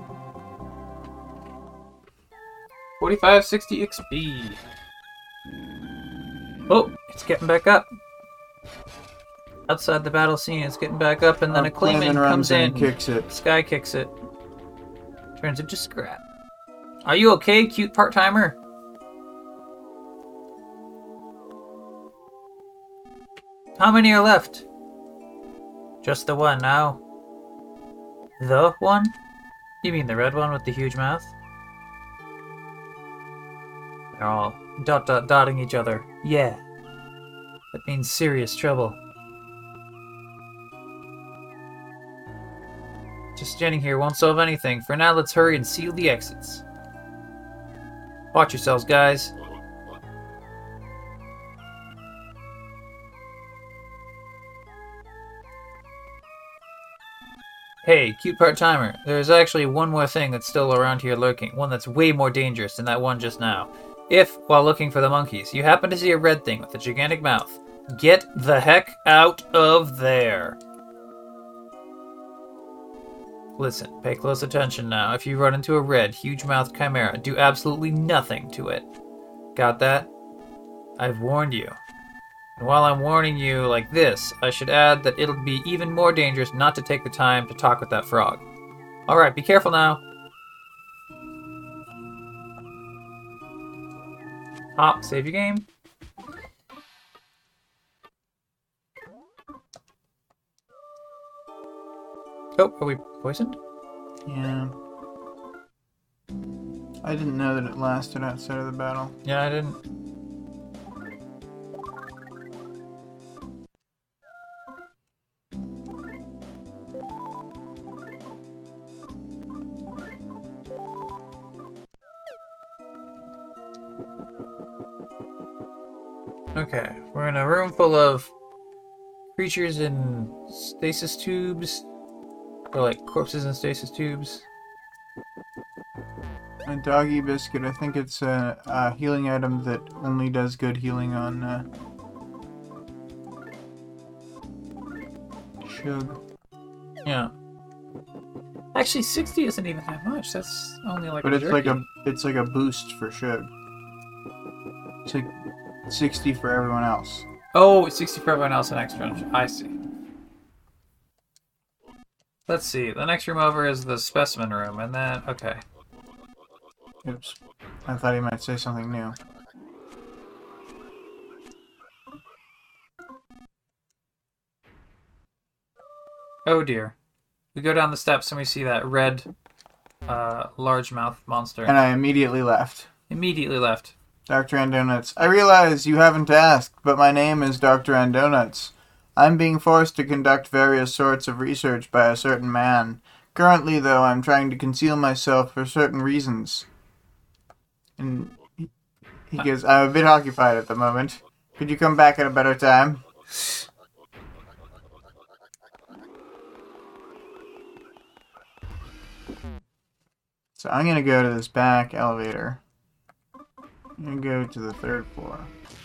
forty-five sixty X P. Oh, it's getting back up. Outside the battle scene, it's getting back up, and then Oh, a Clayman Clayman runs comes in in, and kicks it. Sky kicks it, turns into scrap. Are you okay, cute part-timer? How many are left? Just the one now. The one? You mean the red one with the huge mouth? They're all dot dot dotting each other. Yeah. That means serious trouble. Just standing here won't solve anything. For now, let's hurry and seal the exits. Watch yourselves, guys. Hey, cute part-timer, there's actually one more thing that's still around here lurking, one that's way more dangerous than that one just now. If, while looking for the monkeys, you happen to see a red thing with a gigantic mouth, get the heck out of there. Listen, pay close attention now. If you run into a red, huge-mouthed chimera, do absolutely nothing to it. Got that? I've warned you. And while I'm warning you like this, I should add that it'll be even more dangerous not to take the time to talk with that frog. Alright, be careful now. Hop, save your game. Oh, are we poisoned? Yeah. I didn't know that it lasted outside of the battle. Yeah, I didn't. Okay, we're in a room full of creatures in stasis tubes, or like corpses in stasis tubes. A doggy biscuit, I think it's a, a healing item that only does good healing on uh, Shug. Yeah. Actually, sixty isn't even that much. That's only like. But a it's like jerky. a it's like a boost for Shug. It's like sixty for everyone else. Oh, it's sixty for everyone else and extra. I see. Let's see. The next room over is the specimen room, and then okay. Oops. I thought he might say something new. Oh dear. We go down the steps and we see that red, uh, largemouth monster. And I immediately left. Immediately left. Doctor Andonuts. I realize you haven't asked, but my name is Doctor Andonuts. I'm being forced to conduct various sorts of research by a certain man. Currently, though, I'm trying to conceal myself for certain reasons. And he, he goes, I'm a bit occupied at the moment. Could you come back at a better time? So I'm going to go to this back elevator. I'm going to go to the third floor.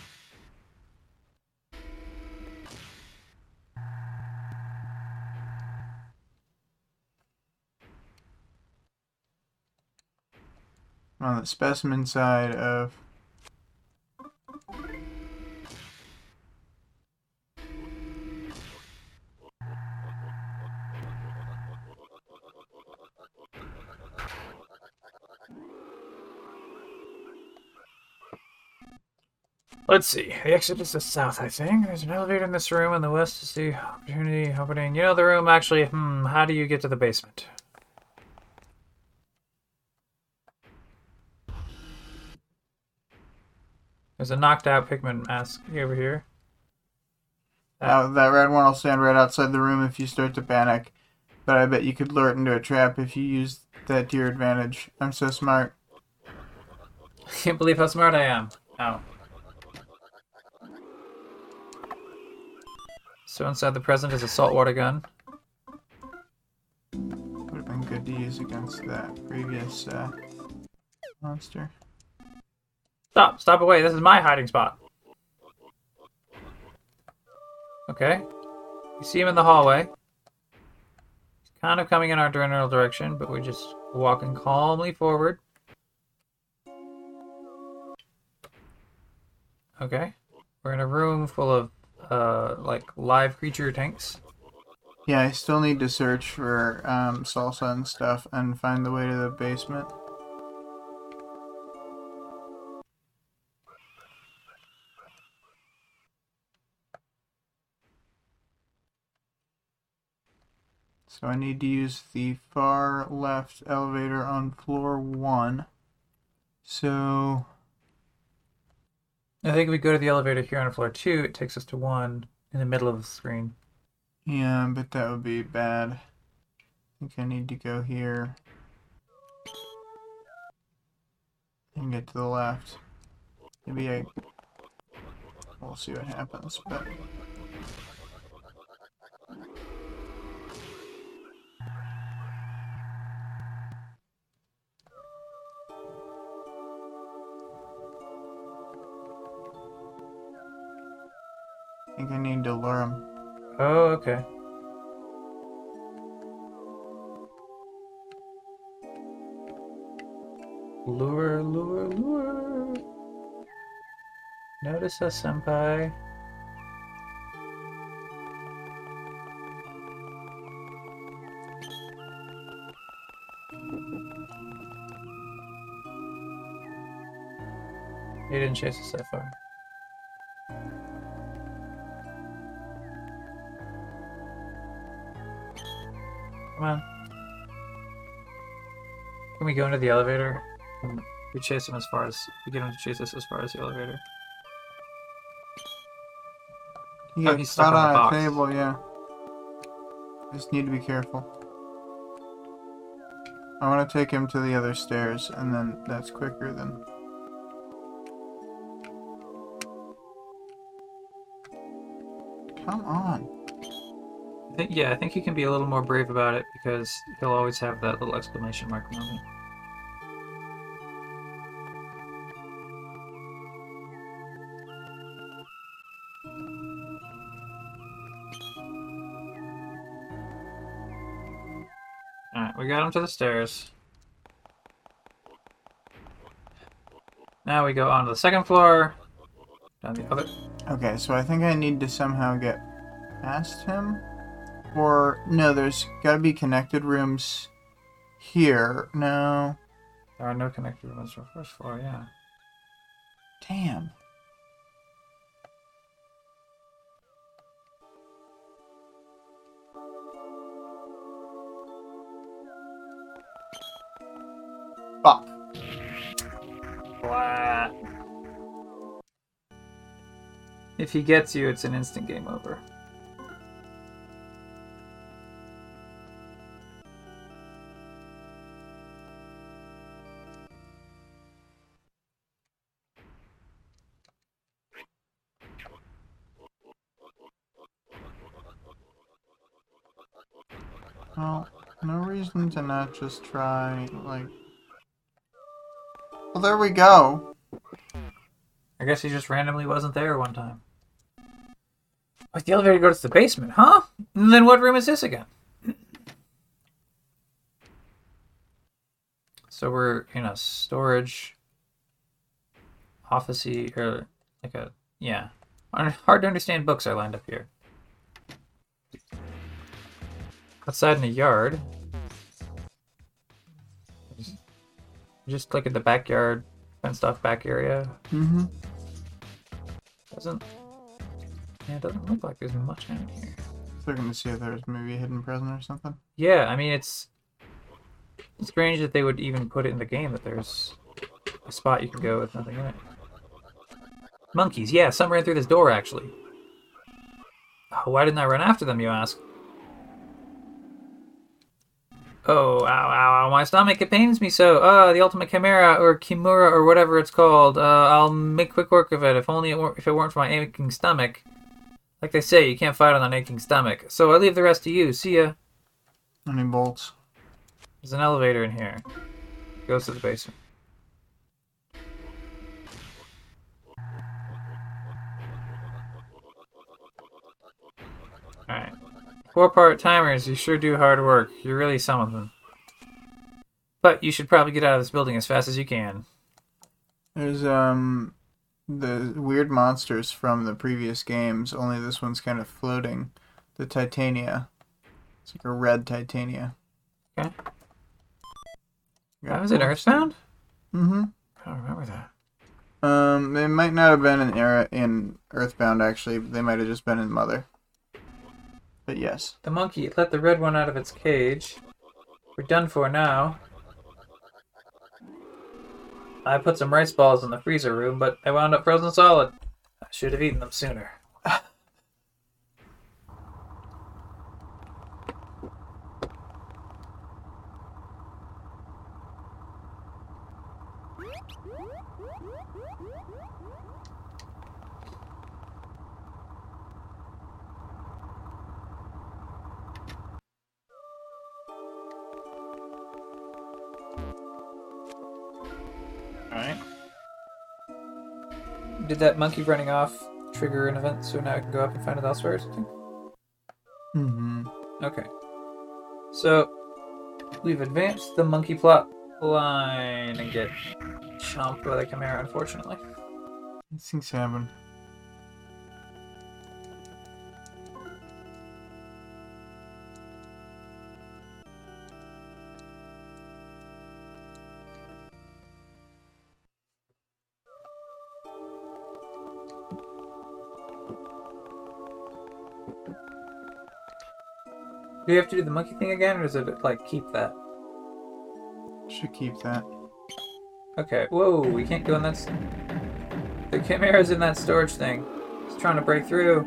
On the specimen side of Let's see. The exit is the south, I think. There's an elevator in this room, and the west is the opportunity opening. You know the room, actually. Hmm, how do you get to the basement? There's a knocked out Pikmin mask over here. Uh, that red one will stand right outside the room if you start to panic. But I bet you could lure it into a trap if you use that to your advantage. I'm so smart. I can't believe how smart I am. Oh. So inside the present is a saltwater gun. Would have been good to use against that previous uh, monster. Stop! Stop away! This is my hiding spot. Okay. You see him in the hallway. He's kind of coming in our general direction, but we're just walking calmly forward. Okay. We're in a room full of, uh, like, live creature tanks. Yeah, I still need to search for um, salsa and stuff and find the way to the basement. So I need to use the far left elevator on floor one. So I think if we go to the elevator here on floor two, it takes us to one in the middle of the screen. yeah, but that would be bad. I think I need to go here and get to the left. Maybe I... We'll see what happens, but... I think I need to lure him. Oh, okay. Lure, lure, lure. Notice us, senpai. He didn't chase us that far. Come on. Can we go into the elevator? We chase him as far as... We get him to chase us as far as the elevator. He Oh, gets he's stuck caught on the on a box. table, yeah. Just need to be careful. I want to take him to the other stairs, and then that's quicker than... Come on. I think, yeah, I think he can be a little more brave about it because he'll always have that little exclamation mark moment. Alright, we got him to the stairs. Now we go on to the second floor. Down the other. Okay, so I think I need to somehow get past him. Or, no, there's gotta be connected rooms here. No. There are no connected rooms for first floor, yeah. Damn. Fuck. Blah. If he gets you, it's an instant game over. Well, no reason to not just try, like... Well, there we go. I guess he just randomly wasn't there one time. Like the elevator goes to the basement, huh? And then what room is this again? So we're in a storage officey, or like a, yeah. Hard to understand books are lined up here. Outside in the yard. Just like in the backyard, fenced off back area. Mm-hmm. Doesn't, yeah, it doesn't look like there's much in here. Looking to see if there's maybe a hidden present or something. Yeah, I mean, it's strange that they would even put it in the game that there's a spot you can go with nothing in it. Monkeys, yeah, some ran through this door, actually. Oh, why didn't I run after them, you ask? Oh, ow, ow, ow, my stomach, it pains me so. Uh, the Ultimate Chimera, or Kimura, or whatever it's called. Uh, I'll make quick work of it, if only it weren't, if it weren't for my aching stomach. Like they say, you can't fight on an aching stomach. So I leave the rest to you. See ya. Any bolts? There's an elevator in here. Goes to the basement. Alright. Four part-timers, you sure do hard work. You're really some of them. But you should probably get out of this building as fast as you can. There's, um, the weird monsters from the previous games, only this one's kind of floating. The Titania. It's like a red Titania. Okay. That was in Earthbound? Mm-hmm. I don't remember that. Um, they might not have been in era in Earthbound, actually. They might have just been in Mother. But yes. The monkey let the red one out of its cage. We're done for now. I put some rice balls in the freezer room, but they wound up frozen solid. I should have eaten them sooner. Alright. Did that monkey running off trigger an event so now I can go up and find it elsewhere or something? Mm-hmm. Okay. So, we've advanced the monkey plot line and get chomped by the Chimera, unfortunately. These things happen. Do you have to do the monkey thing again, or does it, like, keep that? Should keep that. Okay, whoa, we can't go in that... St- the Chimera's in that storage thing. It's trying to break through.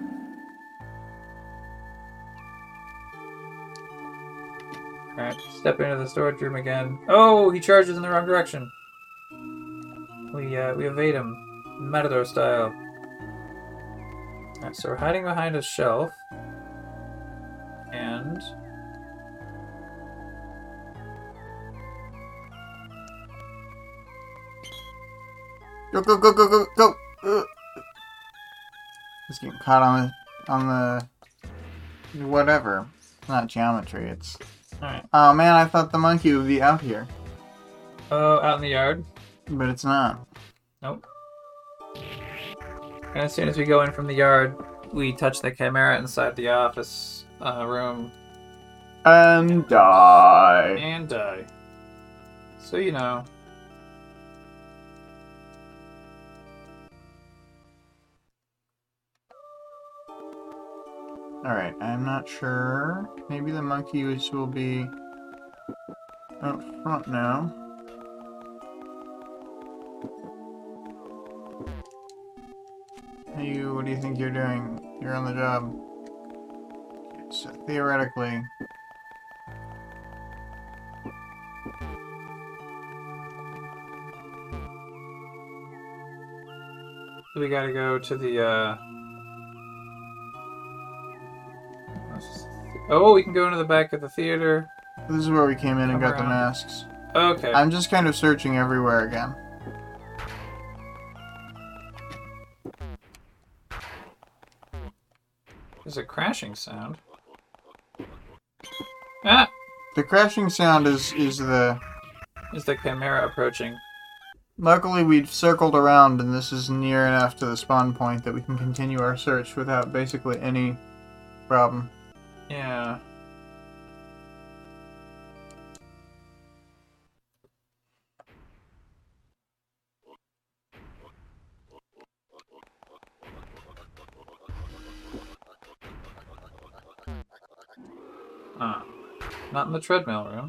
Alright, step into the storage room again. Oh, he charges in the wrong direction. We, uh, we evade him. Matador style. Alright, so we're hiding behind a shelf. And... Go, go, go, go, go, go! Uh. Just getting caught on the... on the... whatever. It's not geometry, it's... Alright. Oh man, I thought the monkey would be out here. Oh, out in the yard? But it's not. Nope. And as soon as we go in from the yard, we touch the Chimera inside the office uh, room. And die. And die. So you know. Alright, I'm not sure. Maybe the monkeys will be out front now. Hey, you, what do you think you're doing? You're on the job. So theoretically... We gotta go to the, uh... Oh, we can go into the back of the theater. This is where we came in and Come got the around. masks. Okay. I'm just kind of searching everywhere again. There's a crashing sound. Ah! The crashing sound is, is the... Is the Chimera approaching? Luckily we've circled around and this is near enough to the spawn point that we can continue our search without basically any problem. Yeah. Ah. Not in the treadmill room.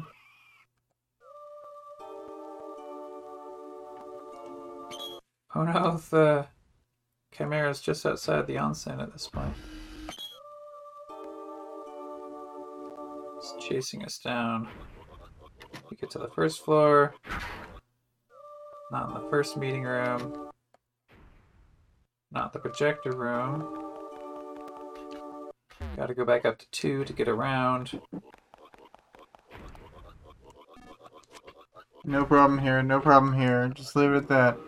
Oh no, the Chimera's just outside the onsen at this point. chasing us down. We get to the first floor. Not in the first meeting room. Not the projector room. Gotta go back up to two to get around. No problem here, no problem here. Just leave it at that.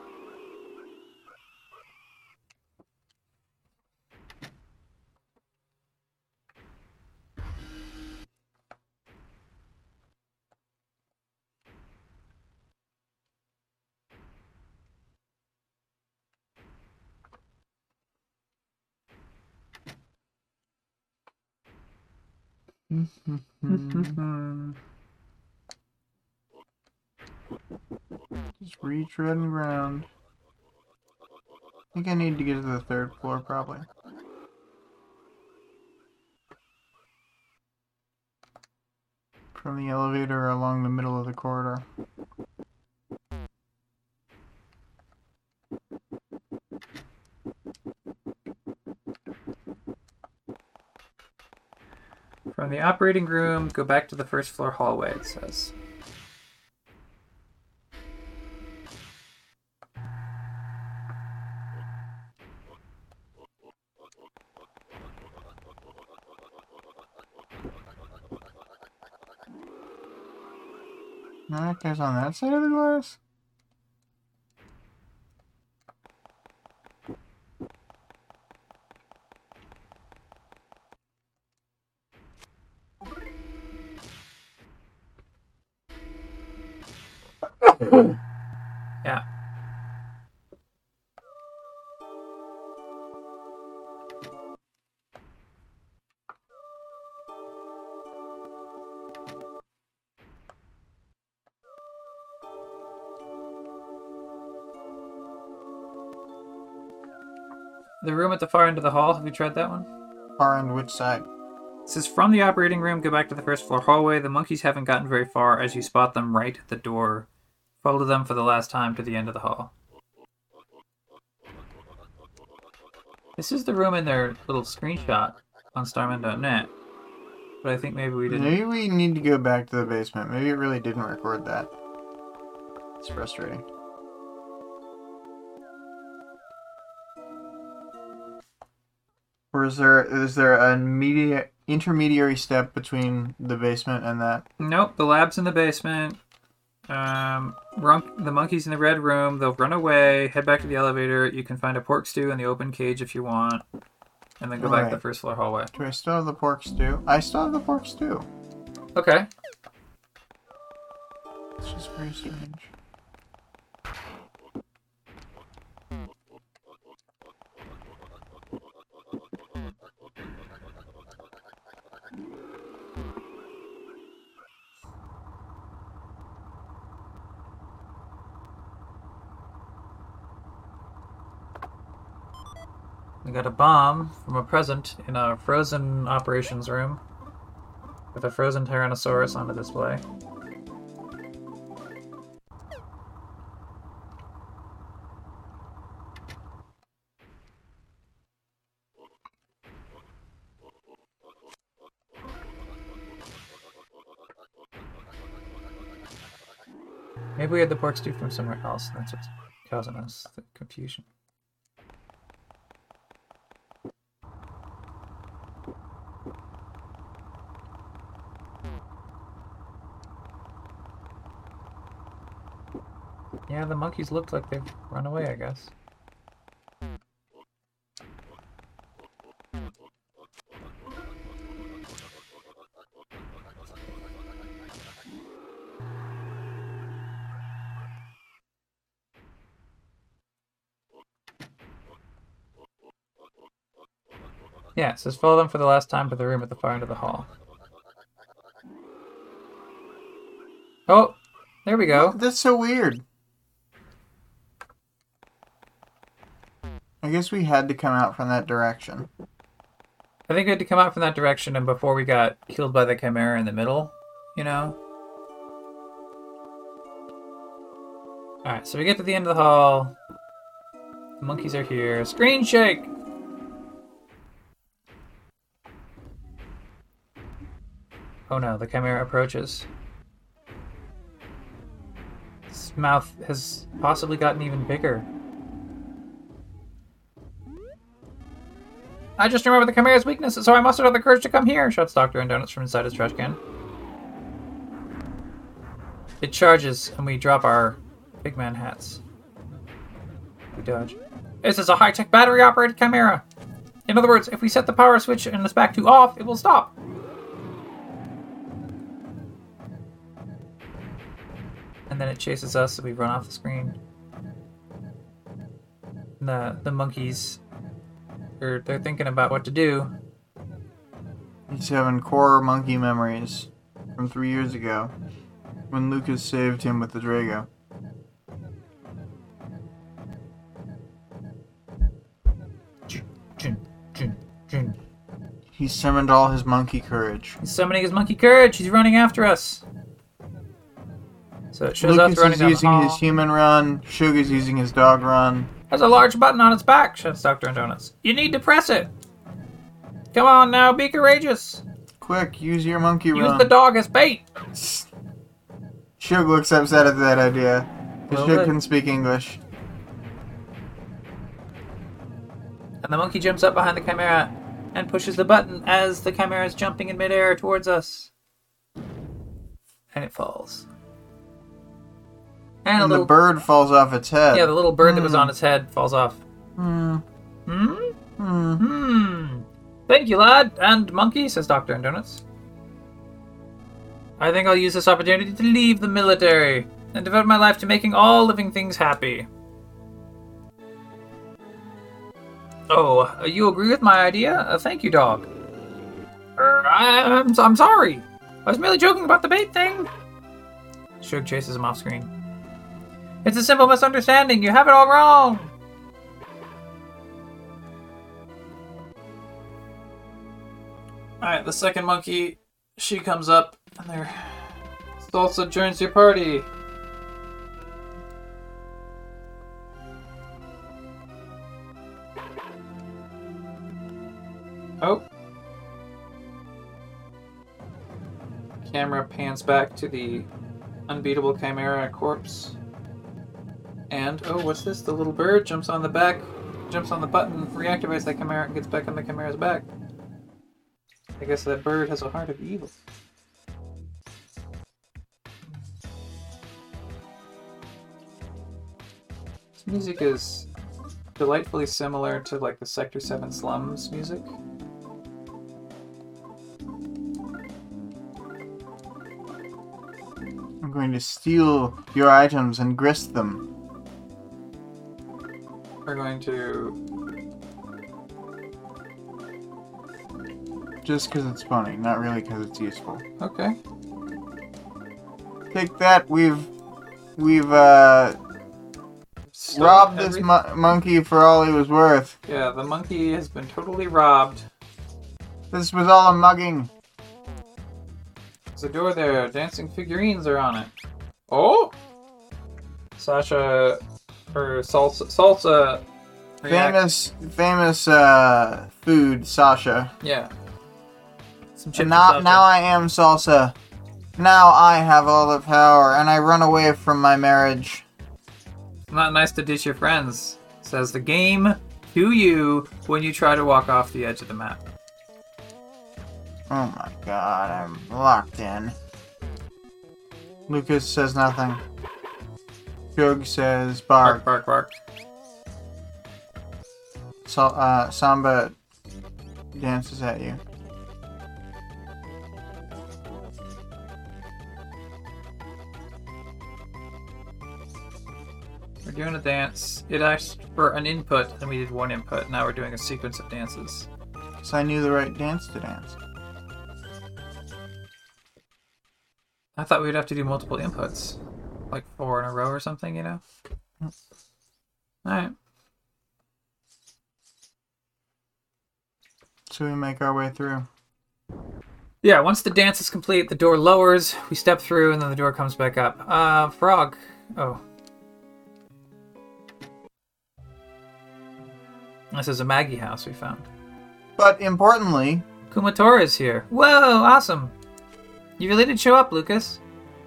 Just retreading around. I think I need to get to the third floor, probably. From the elevator along the middle of the corridor. From the operating room, go back to the first floor hallway, it says. No, that guy's on that side of the glass? Yeah. The room at the far end of the hall, have you tried that one? Far end which side? It says, from the operating room, go back to the first floor hallway. The monkeys haven't gotten very far as you spot them right at the door. Follow them for the last time to the end of the hall. This is the room in their little screenshot on Starman dot net. But I think maybe we didn't... Maybe we need to go back to the basement. Maybe it really didn't record that. It's frustrating. Or is there is there a media, intermediary step between the basement and that? Nope, the lab's in the basement. Um, run, the monkeys in the red room. They'll run away, head back to the elevator. You can find a pork stew in the open cage if you want. And then go back Right. to the first floor hallway. Do I still have the pork stew? I still have the pork stew. Okay. It's just very strange. We got a bomb from a present in a frozen operations room with a frozen Tyrannosaurus on the display. Maybe we had the pork stew from somewhere else, and that's what's causing us the confusion. Yeah, the monkeys look like they've run away, I guess. Yeah, it says follow them for the last time to the room at the far end of the hall. Oh, there we go. That's so weird. I guess we had to come out from that direction. I think we had to come out from that direction and before we got killed by the Chimera in the middle, you know? Alright, so we get to the end of the hall. The monkeys are here. Screen shake! Oh no, the chimera approaches. Its mouth has possibly gotten even bigger. I just remember the chimera's weakness, so I mustered up the courage to come here, shouts Doctor and Donuts from inside his trash can. It charges, and we drop our big man hats. We dodge. This is a high-tech battery-operated chimera. In other words, if we set the power switch and it's back to off, it will stop. And then it chases us, so we run off the screen. And the the monkeys, they're, they're thinking about what to do. He's having core monkey memories from three years ago when Lucas saved him with the Drago. Jun, jun, jun. He summoned all his monkey courage. He's summoning his monkey courage. He's running after us. So it shows Lucas us running is down the using hall. his human run. Sugar's using his dog run. There's a large button on its back, shouts Doctor and Donuts. You need to press it. Come on now, be courageous. Quick, use your monkey Use run. the dog as bait. Shug looks upset at that idea. Because Well, Shug good. can speak English. And the monkey jumps up behind the chimera and pushes the button as the chimera is jumping in midair towards us. And it falls. And, And a little the bird falls off its head. yeah, the little bird that was Hmm. on its head falls off. Hmm. Hmm? Hmm. Hmm. Thank you, lad. And monkey, says Doctor and Donuts. I think I'll use this opportunity to leave the military and devote my life to making all living things happy. Oh, uh, you agree with my idea? Uh, thank you, dog. Er, I'm, I'm sorry. I was merely joking about the bait thing. Shug chases him off screen. It's a simple misunderstanding. You have it all wrong. Alright, the second monkey, she comes up, and there. Salsa joins your party. Oh. Camera pans back to the unbeatable chimera corpse. And, oh, what's this? The little bird jumps on the back, jumps on the button, reactivates that chimera, and gets back on the chimera's back. I guess that bird has a heart of evil. This music is delightfully similar to like the Sector seven Slums music. I'm going to steal your items and grist them. We're going to... Just because it's funny, not really because it's useful. Okay. Take that, we've... We've, uh... Stolen robbed this every- mo- monkey for all he was worth. Yeah, the monkey has been totally robbed. This was all a mugging. There's a door there. Dancing figurines are on it. Oh! Sasha... Or Salsa... Salsa... react- Famous, famous, uh, food, Sasha. Yeah. Some chips And now, and salsa. now I am Salsa. Now I have all the power, and I run away from my marriage. Not nice to dish your friends, says the game to you when you try to walk off the edge of the map. Oh my god, I'm locked in. Lucas says nothing. Shug says bark. Bark, bark, bark. So, uh, Samba dances at you. We're doing a dance. It asked for an input, and we did one input. Now we're doing a sequence of dances. Because I knew the right dance to dance. I thought we'd have to do multiple inputs. Like four in a row or something, you know? Alright. So we make our way through. Yeah, once the dance is complete, the door lowers, we step through, and then the door comes back up. Uh, frog. Oh. This is a Maggie house we found. But importantly, Kumatora is here. Whoa, awesome. You really did show up, Lucas.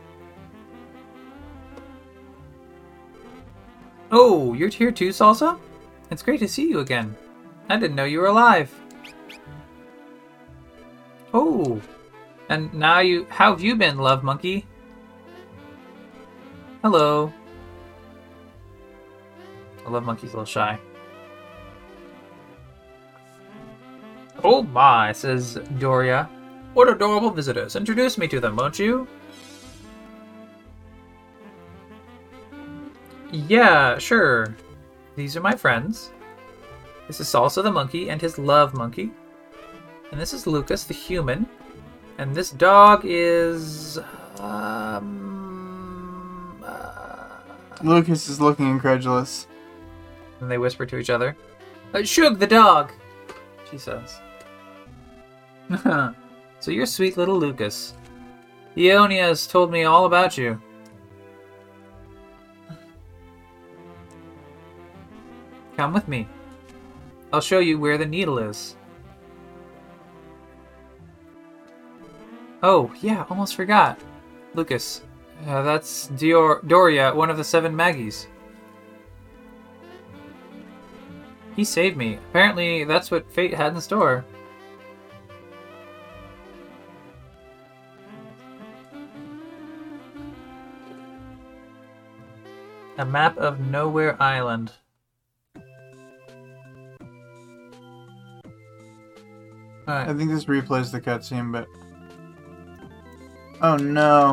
Oh, you're here too, Salsa? It's great to see you again. I didn't know you were alive. Oh, and now you... How have you been, Love Monkey? Hello. The Love Monkey's a little shy. Oh my, says Doria. What adorable visitors. Introduce me to them, won't you? Yeah, sure. These are my friends. This is Salsa the monkey and his love monkey. And this is Lucas the human. And this dog is... Um... Uh... Lucas is looking incredulous. And they whisper to each other. Uh, Shug the dog, she says. So you're sweet little Lucas. Ionia has told me all about you. Come with me. I'll show you where the needle is. Oh, yeah, almost forgot. Lucas, uh, that's Dior- Doria, one of the seven Maggies. He saved me. Apparently, that's what fate had in store. A map of Nowhere Island. Alright. I think this replays the cutscene, but... Oh no.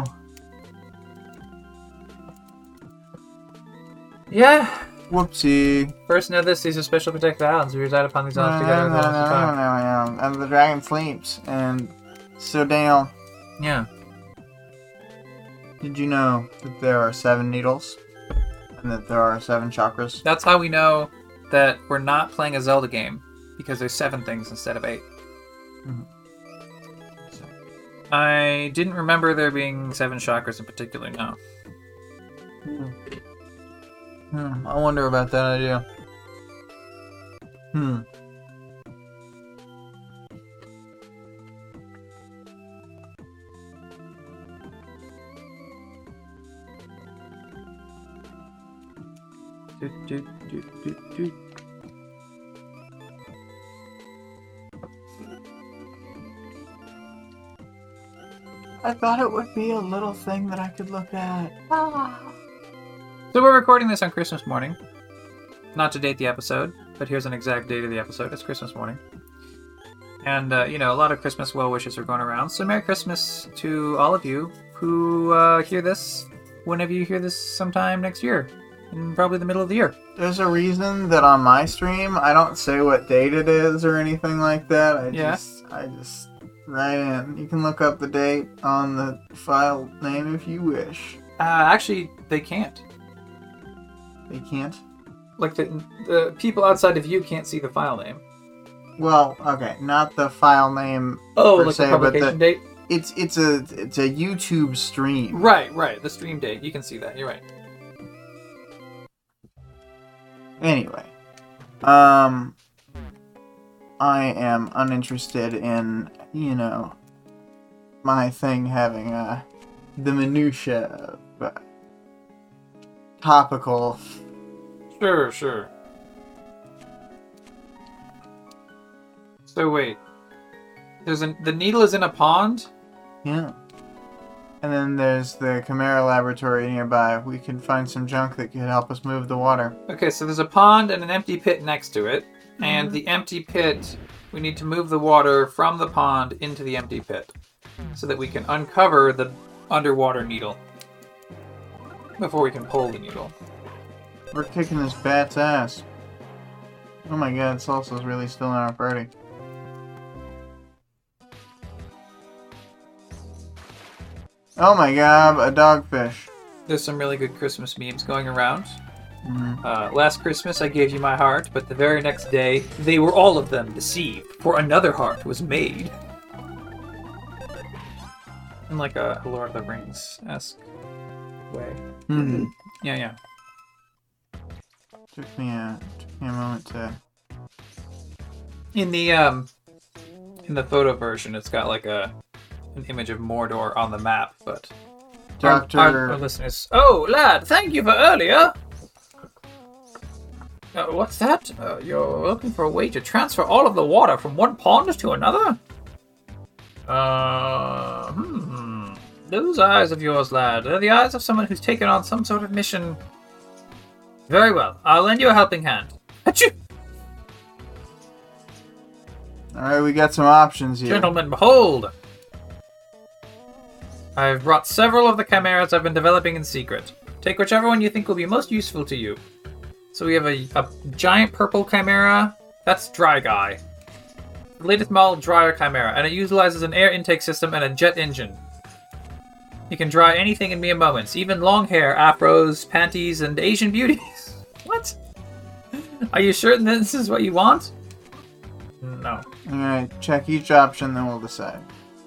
Yeah. Whoopsie. First know this, these are special protected islands. We reside upon these islands No, together. no, with no, the no, islands no, no, and the dragon sleeps, and so down. Yeah. Did you know that there are seven needles? And that there are seven chakras? That's how we know that we're not playing a Zelda game. Because there's seven things instead of eight. Mm-hmm. I didn't remember there being seven chakras in particular, no. Hmm. Hmm. I wonder about that idea. Hmm. Do, do, do, do, do. I thought it would be a little thing that I could look at. Ah. So we're recording this on Christmas morning. Not to date the episode, but here's an exact date of the episode. It's Christmas morning. And, uh, you know, a lot of Christmas well wishes are going around. So Merry Christmas to all of you who uh, hear this whenever you hear this sometime next year. In probably the middle of the year. There's a reason that on my stream I don't say what date it is or anything like that. I Yeah. just I just write in. You can look up the date on the file name if you wish. Uh, actually, they can't. They can't? Like, the, the people outside of you can't see the file name. Well, okay, not the file name. Oh, per like se, the but publication the- date? It's it's a it's a YouTube stream. Right, right. The stream date. You can see that. You're right. Anyway, um, I am uninterested in, you know, my thing having uh, the minutia of uh, topical. Sure, sure. So wait, there's an the needle is in a pond. Yeah. And then there's the Chimera laboratory nearby. We can find some junk that could help us move the water. Okay, so there's a pond and an empty pit next to it, and the empty pit, we need to move the water from the pond into the empty pit, so that we can uncover the underwater needle before we can pull the needle. We're kicking this bat's ass. Oh my god, Salsa's really still in our party. Oh my god, a dogfish. There's some really good Christmas memes going around. Mm-hmm. Uh, last Christmas I gave you my heart, but the very next day they were all of them deceived, for another heart was made. In like a Lord of the Rings-esque way. Mm-hmm. Yeah, yeah. Took me a took me a moment to. In the um, in the photo version, it's got like a an image of Mordor on the map, but Doctor Our, our, our listeners. Oh, lad, thank you for earlier. Uh, what's that? Uh, you're looking for a way to transfer all of the water from one pond to another? Uh, hmm. Those eyes of yours, lad, they're the eyes of someone who's taken on some sort of mission. Very well, I'll lend you a helping hand. Achoo! Alright, we got some options here. Gentlemen, behold! I've brought several of the chimeras I've been developing in secret. Take whichever one you think will be most useful to you. So we have a, a giant purple chimera. That's Dry Guy. The latest model dryer chimera, and it utilizes an air intake system and a jet engine. You can dry anything in mere moments, even long hair, afros, panties, and Asian beauties. What? Are you sure this is what you want? No. Alright, check each option, then we'll decide.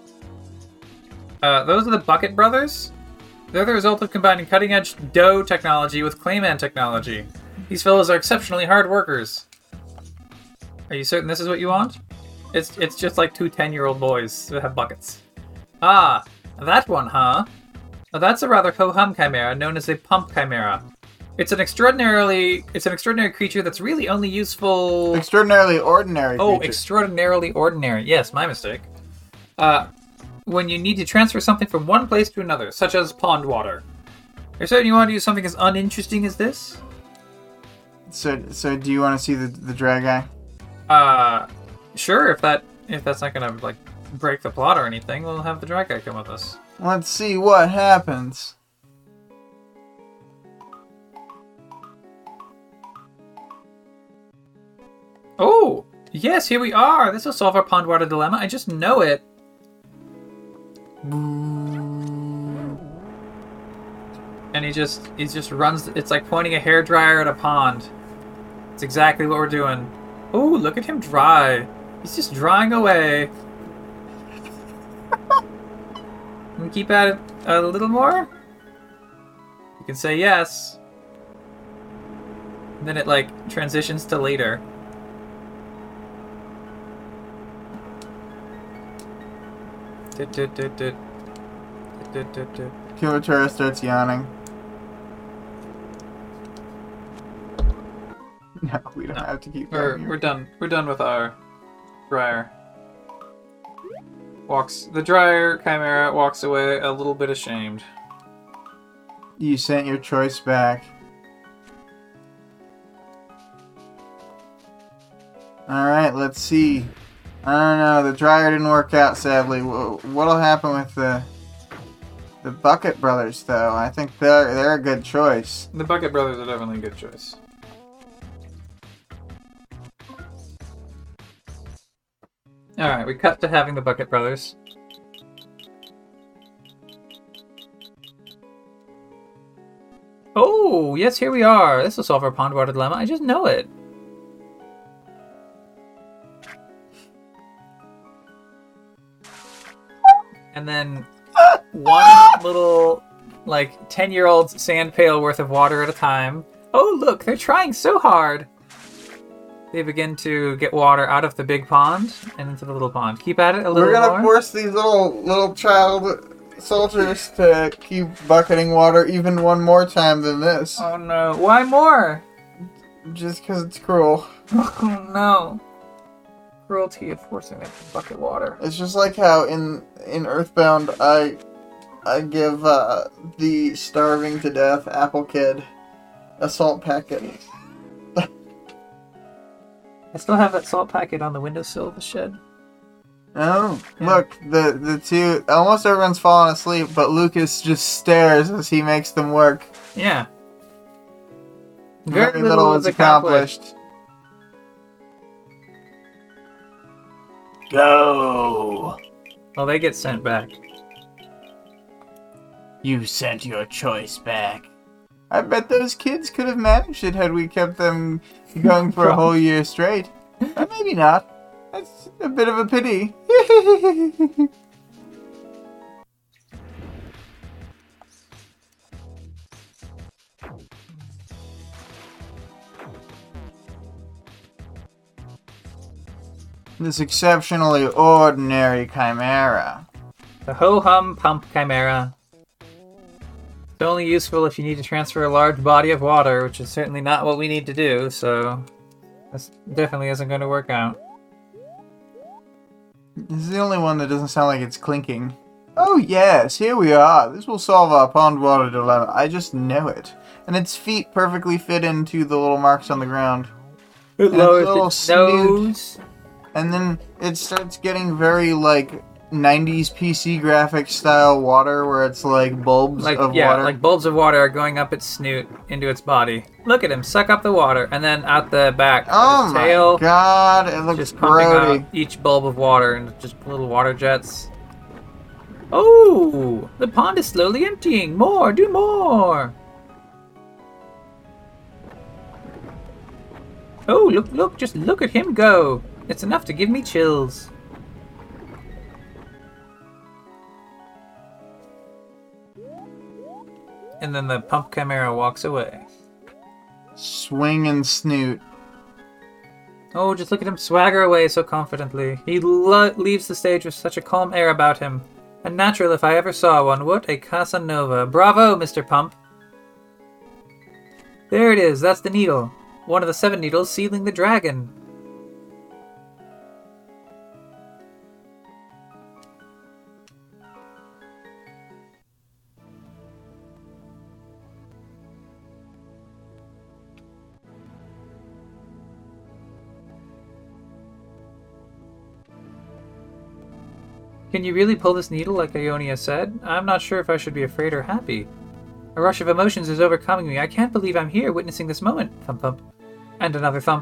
Uh, those are the Bucket Brothers. They're the result of combining cutting-edge dough technology with Clayman technology. These fellows are exceptionally hard workers. Are you certain this is what you want? It's it's just like two ten-year-old boys that have buckets. Ah, that one, huh? Now that's a rather ho-hum chimera known as a pump chimera. It's an extraordinarily it's an extraordinary creature that's really only useful. Extraordinarily ordinary. Oh, creature. extraordinarily ordinary. Yes, my mistake. Uh, when you need to transfer something from one place to another, such as pond water. Are you certain you want to do something as uninteresting as this? So, so do you want to see the the Dry Guy? Uh, sure. If that if that's not gonna like break the plot or anything, we'll have the Dry Guy come with us. Let's see what happens. Oh, yes, here we are. This will solve our pond water dilemma. I just know it. And he just he just runs. It's like pointing a hairdryer at a pond. It's exactly what we're doing. Oh, look at him dry. He's just drying away. Can we keep at it a little more? You can say yes. And then it like transitions to later. Dit, dit, dit, dit. Dit, dit, dit. Kiwatura starts yawning. No, we don't No. have to keep We're, going. we're done. We're done with our dryer. Walks the dryer chimera walks away a little bit ashamed. You sent your choice back. Alright, let's see. I don't know, the dryer didn't work out, sadly. Wh- What'll happen with the the Bucket Brothers, though? I think they're, they're a good choice. The Bucket Brothers are definitely a good choice. Alright, we cut to having the Bucket Brothers. Oh, yes, here we are. This will solve our pond water dilemma. I just know it. And then one little, like, ten-year-old sand pail worth of water at a time. Oh, look, they're trying so hard. They begin to get water out of the big pond and into the little pond. Keep at it a little We're gonna more. force these little little child soldiers to keep bucketing water even one more time than this. Oh no, why more? Just because it's cruel. Oh no. Cruelty of forcing them to bucket water. It's just like how in in Earthbound I I give uh, the starving to death apple kid a salt packet. I still have that salt packet on the windowsill of the shed. Oh, Yeah. look, the the two almost everyone's fallen asleep, but Lucas just stares as he makes them work. Yeah. Very, little is accomplished. Go. Well, they get sent back. You sent your choice back. I bet those kids could have managed it had we kept them going for a whole year straight. But maybe not. That's a bit of a pity. This exceptionally ordinary chimera. The Ho-Hum Pump Chimera. It's only useful if you need to transfer a large body of water, which is certainly not what we need to do, so this definitely isn't going to work out. This is the only one that doesn't sound like it's clinking. Oh yes, here we are. This will solve our pond water dilemma. I just know it. And its feet perfectly fit into the little marks on the ground. It And lowers little its snoot. nose. And then it starts getting very, like, nineties P C graphic style water, where it's like bulbs Like, of yeah, water. like bulbs of water are going up its snoot into its body. Look at him, suck up the water, and then out the back, oh his my tail, god, it looks just pumping grody. out each bulb of water and just little water jets. Oh, the pond is slowly emptying. More, do more. Oh, look, look, just look at him go. It's enough to give me chills. And then the pump chimera walks away. Swing and snoot. Oh, just look at him swagger away so confidently. He lo- leaves the stage with such a calm air about him. A natural if I ever saw one. What a Casanova. Bravo, Mister Pump. There it is. That's the needle. One of the seven needles sealing the dragon. Can you really pull this needle like Ionia said? I'm not sure if I should be afraid or happy. A rush of emotions is overcoming me. I can't believe I'm here witnessing this moment. Thump thump. And another thump.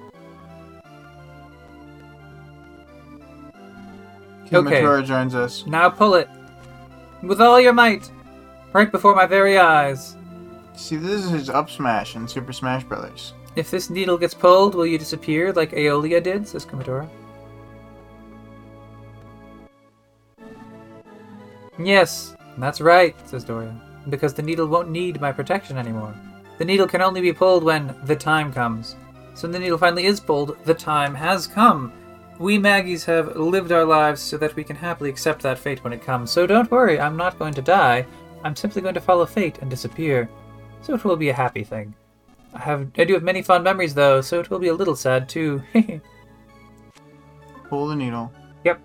Okay. Kumatora joins us. Now pull it. With all your might. Right before my very eyes. See, this is his up smash in Super Smash Brothers. If this needle gets pulled, will you disappear like Aeolia did? Says Kumatora. Yes, that's right, says Doria. Because the needle won't need my protection anymore. The needle can only be pulled when the time comes. So when the needle finally is pulled, the time has come. We Maggies have lived our lives so that we can happily accept that fate when it comes. So don't worry, I'm not going to die. I'm simply going to follow fate and disappear. So it will be a happy thing. I have I do have many fond memories though, so it will be a little sad too. Pull the needle. Yep.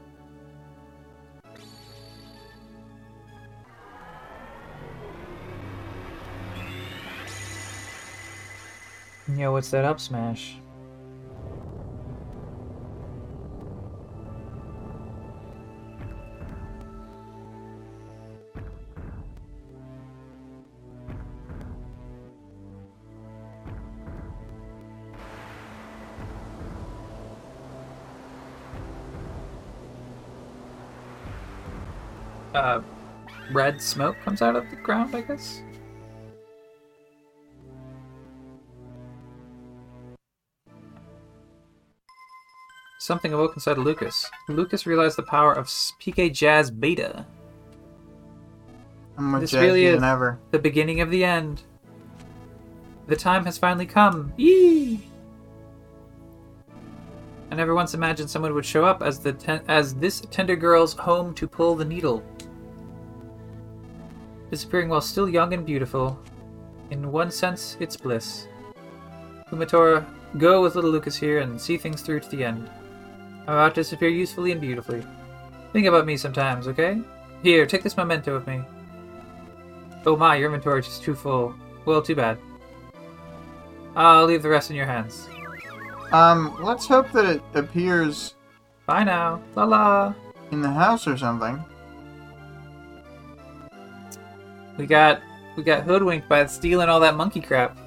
Yo, what's that up smash? Uh, red smoke comes out of the ground, I guess? Something awoke inside of Lucas. Lucas realized the power of P K Jazz Beta. I'm more This jazzy really than is ever. the beginning of the end. The time has finally come. Yee! I never once imagined someone would show up as the ten- as this tender girl's home to pull the needle. Disappearing while still young and beautiful. In one sense, it's bliss. Kumatora, go with little Lucas here and see things through to the end. I'm about to disappear usefully and beautifully. Think about me sometimes, okay? Here, take this memento with me. Oh my, your inventory is just too full. Well, too bad. I'll leave the rest in your hands. Um, let's hope that it appears Bye now. La la. in the house or something. We got we got hoodwinked by stealing all that monkey crap.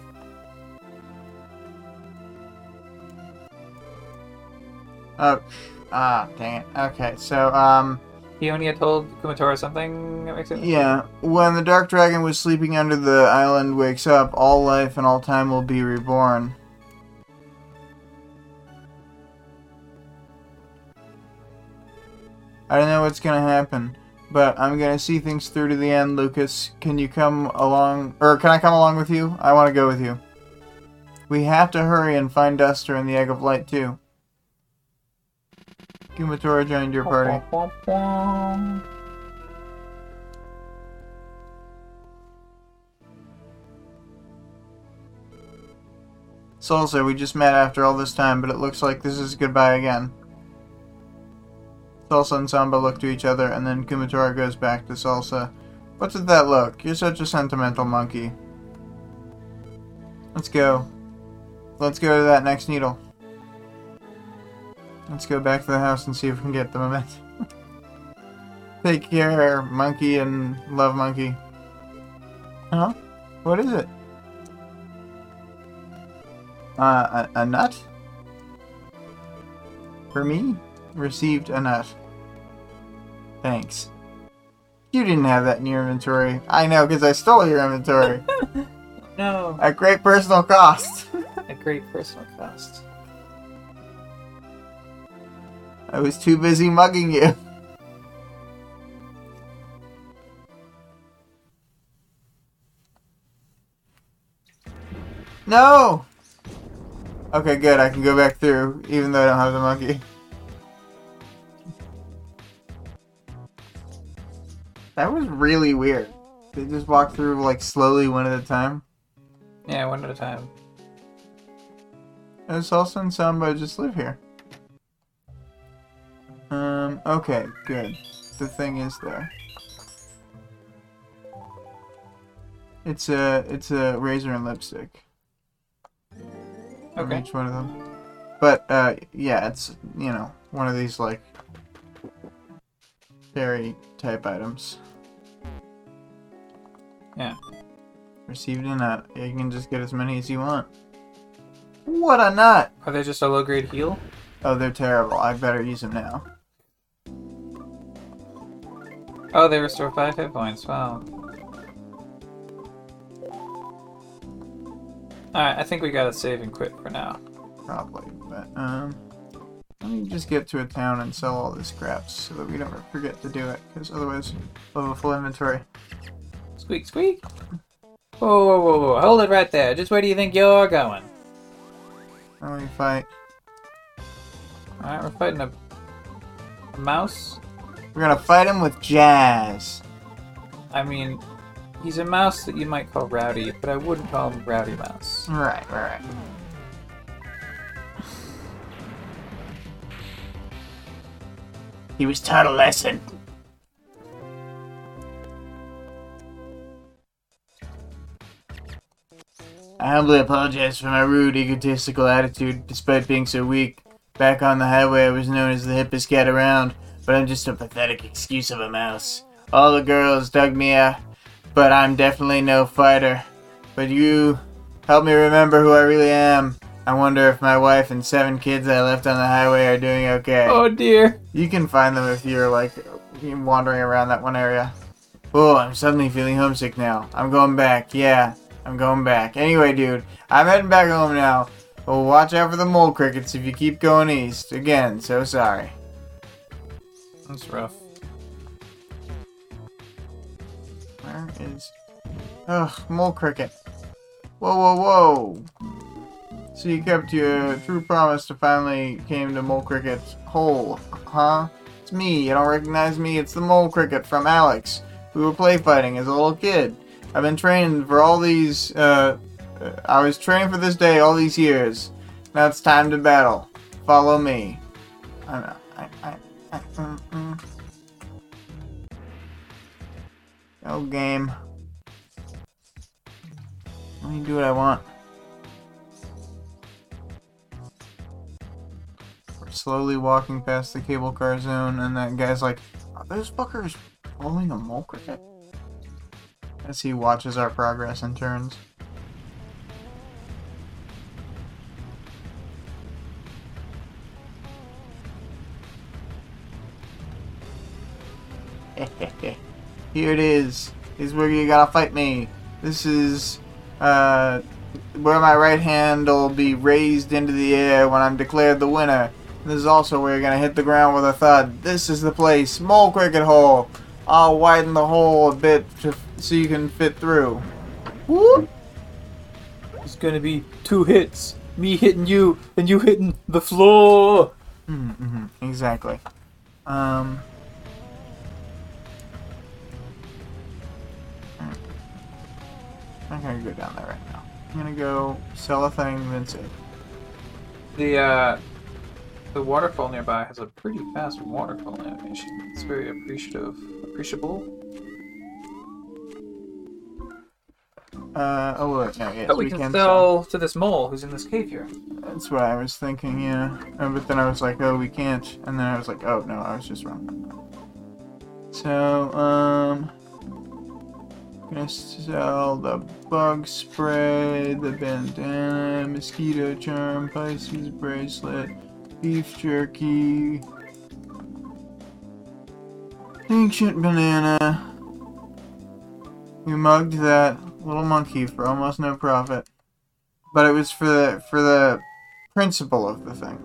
Oh, ah, dang it. Okay, so, um, Ionia told Kumatora something that makes it. yeah. When the Dark Dragon was sleeping under the island wakes up, all life and all time will be reborn. I don't know what's gonna happen, but I'm gonna see things through to the end, Lucas. Can you come along, or can I come along with you? I want to go with you. We have to hurry and find Duster and the Egg of Light, too. Kumatora joined your party. Salsa, we just met after all this time, but it looks like this is goodbye again. Salsa and Samba look to each other, and then Kumatora goes back to Salsa. What's with that look? You're such a sentimental monkey. Let's go. Let's go to that next needle. Let's go back to the house and see if we can get the memento. Take care, monkey and love monkey. Huh? What is it? Uh, a, a nut? For me? Received a nut. Thanks. You didn't have that in your inventory. I know, because I stole your inventory. No. At great personal cost. At great personal cost. I was too busy mugging you. No! Okay, good. I can go back through, even though I don't have the monkey. That was really weird. They just walked through, like, slowly one at a time. Yeah, one at a time. And Salsa and Samba just live here. Um, okay, good. The thing is there. It's a, it's a razor and lipstick. Okay. Each one of them. But, uh, yeah, it's, you know, one of these, like, fairy type items. Yeah. Received a nut. You can just get as many as you want. What a nut! Are they just a low grade heal? Oh, they're terrible. I better use them now. Oh, they restore five hit points. Wow. Alright, I think we gotta save and quit for now. Probably, but, um... let me just get to a town and sell all this crap so that we don't forget to do it, because otherwise we'll have a full inventory. Squeak, squeak! Whoa, whoa, whoa, whoa, hold it right there. Just where do you think you're going? Let me fight. Alright, we're fighting a, a mouse. We're gonna fight him with jazz. I mean, he's a mouse that you might call rowdy, but I wouldn't call him Rowdy Mouse. Right, right. He was taught a lesson. I humbly apologize for my rude, egotistical attitude, despite being so weak. Back on the highway, I was known as the hippest cat around, but I'm just a pathetic excuse of a mouse. All the girls dug me out, but I'm definitely no fighter. But you help me remember who I really am. I wonder if my wife and seven kids I left on the highway are doing okay. Oh dear. You can find them if you're, like, wandering around that one area. Oh, I'm suddenly feeling homesick now. I'm going back, yeah. I'm going back. Anyway, dude, I'm heading back home now. Well, watch out for the mole crickets if you keep going east. Again, so sorry. That's rough. Where is... Ugh, mole cricket. Whoa, whoa, whoa. So you kept your true promise to finally came to Mole Cricket's hole, huh? It's me. You don't recognize me? It's the Mole Cricket from Alex. We were play fighting as a little kid. I've been training for all these, uh, I was training for this day all these years. Now it's time to battle. Follow me. I know. I, I, I, mm, mm. No game. Let me do what I want. We're slowly walking past the cable car zone, and that guy's like, are those fuckers following a mole cricket? As he watches our progress and turns. Here it is. This is where you gotta fight me. This is uh, where my right hand will be raised into the air when I'm declared the winner. This is also where you're gonna hit the ground with a thud. This is the place. Mole Cricket Hole. I'll widen the hole a bit to, so you can fit through. Whoop! It's gonna be two hits. Me hitting you, and you hitting the floor. Mm-hmm, exactly. Um... I'm not gonna go down there right now. I'm gonna go sell a thing, then save. The uh, the waterfall nearby has a pretty fast waterfall animation. It's very appreciative, appreciable. Uh oh wait, no, yes, But we, we can, can sell to this mole who's in this cave here. That's what I was thinking, yeah. Uh, But then I was like, oh, we can't. And then I was like, oh no, I was just wrong. So, um. Gonna sell the bug spray, the bandana, mosquito charm, Pisces bracelet, beef jerky, ancient banana. We mugged that little monkey for almost no profit, but it was for the for the principle of the thing.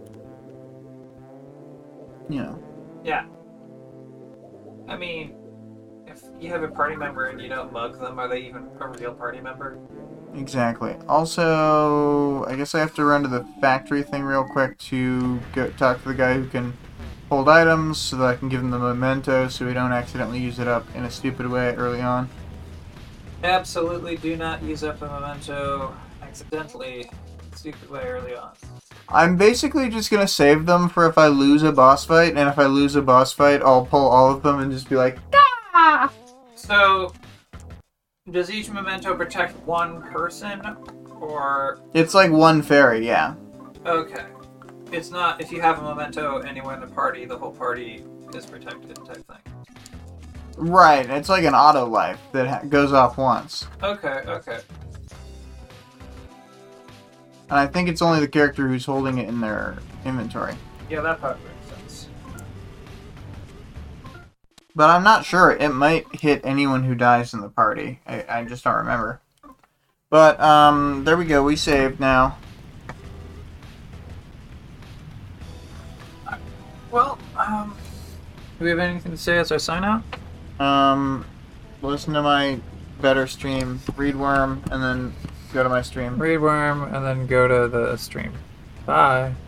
You know. Yeah. I mean, if you have a party member and you don't mug them, are they even a real party member? Exactly. Also, I guess I have to run to the factory thing real quick to go talk to the guy who can hold items so that I can give him the memento so we don't accidentally use it up in a stupid way early on. Absolutely do not use up a memento accidentally, stupid way early on. I'm basically just gonna save them for if I lose a boss fight, and if I lose a boss fight, I'll pull all of them and just be like, ah! So, does each memento protect one person, or... It's like one fairy, yeah. Okay. It's not, if you have a memento anywhere in the party, the whole party is protected type thing. Right, it's like an auto life that ha- goes off once. Okay, okay. And I think it's only the character who's holding it in their inventory. Yeah, that part makes sense. But I'm not sure. It might hit anyone who dies in the party. I, I just don't remember. But, um, there we go. We saved now. Well, um... do we have anything to say as I sign out? Um, listen to my better stream, Read Worm, and then go to my stream. Read Worm, and then go to the stream. Bye.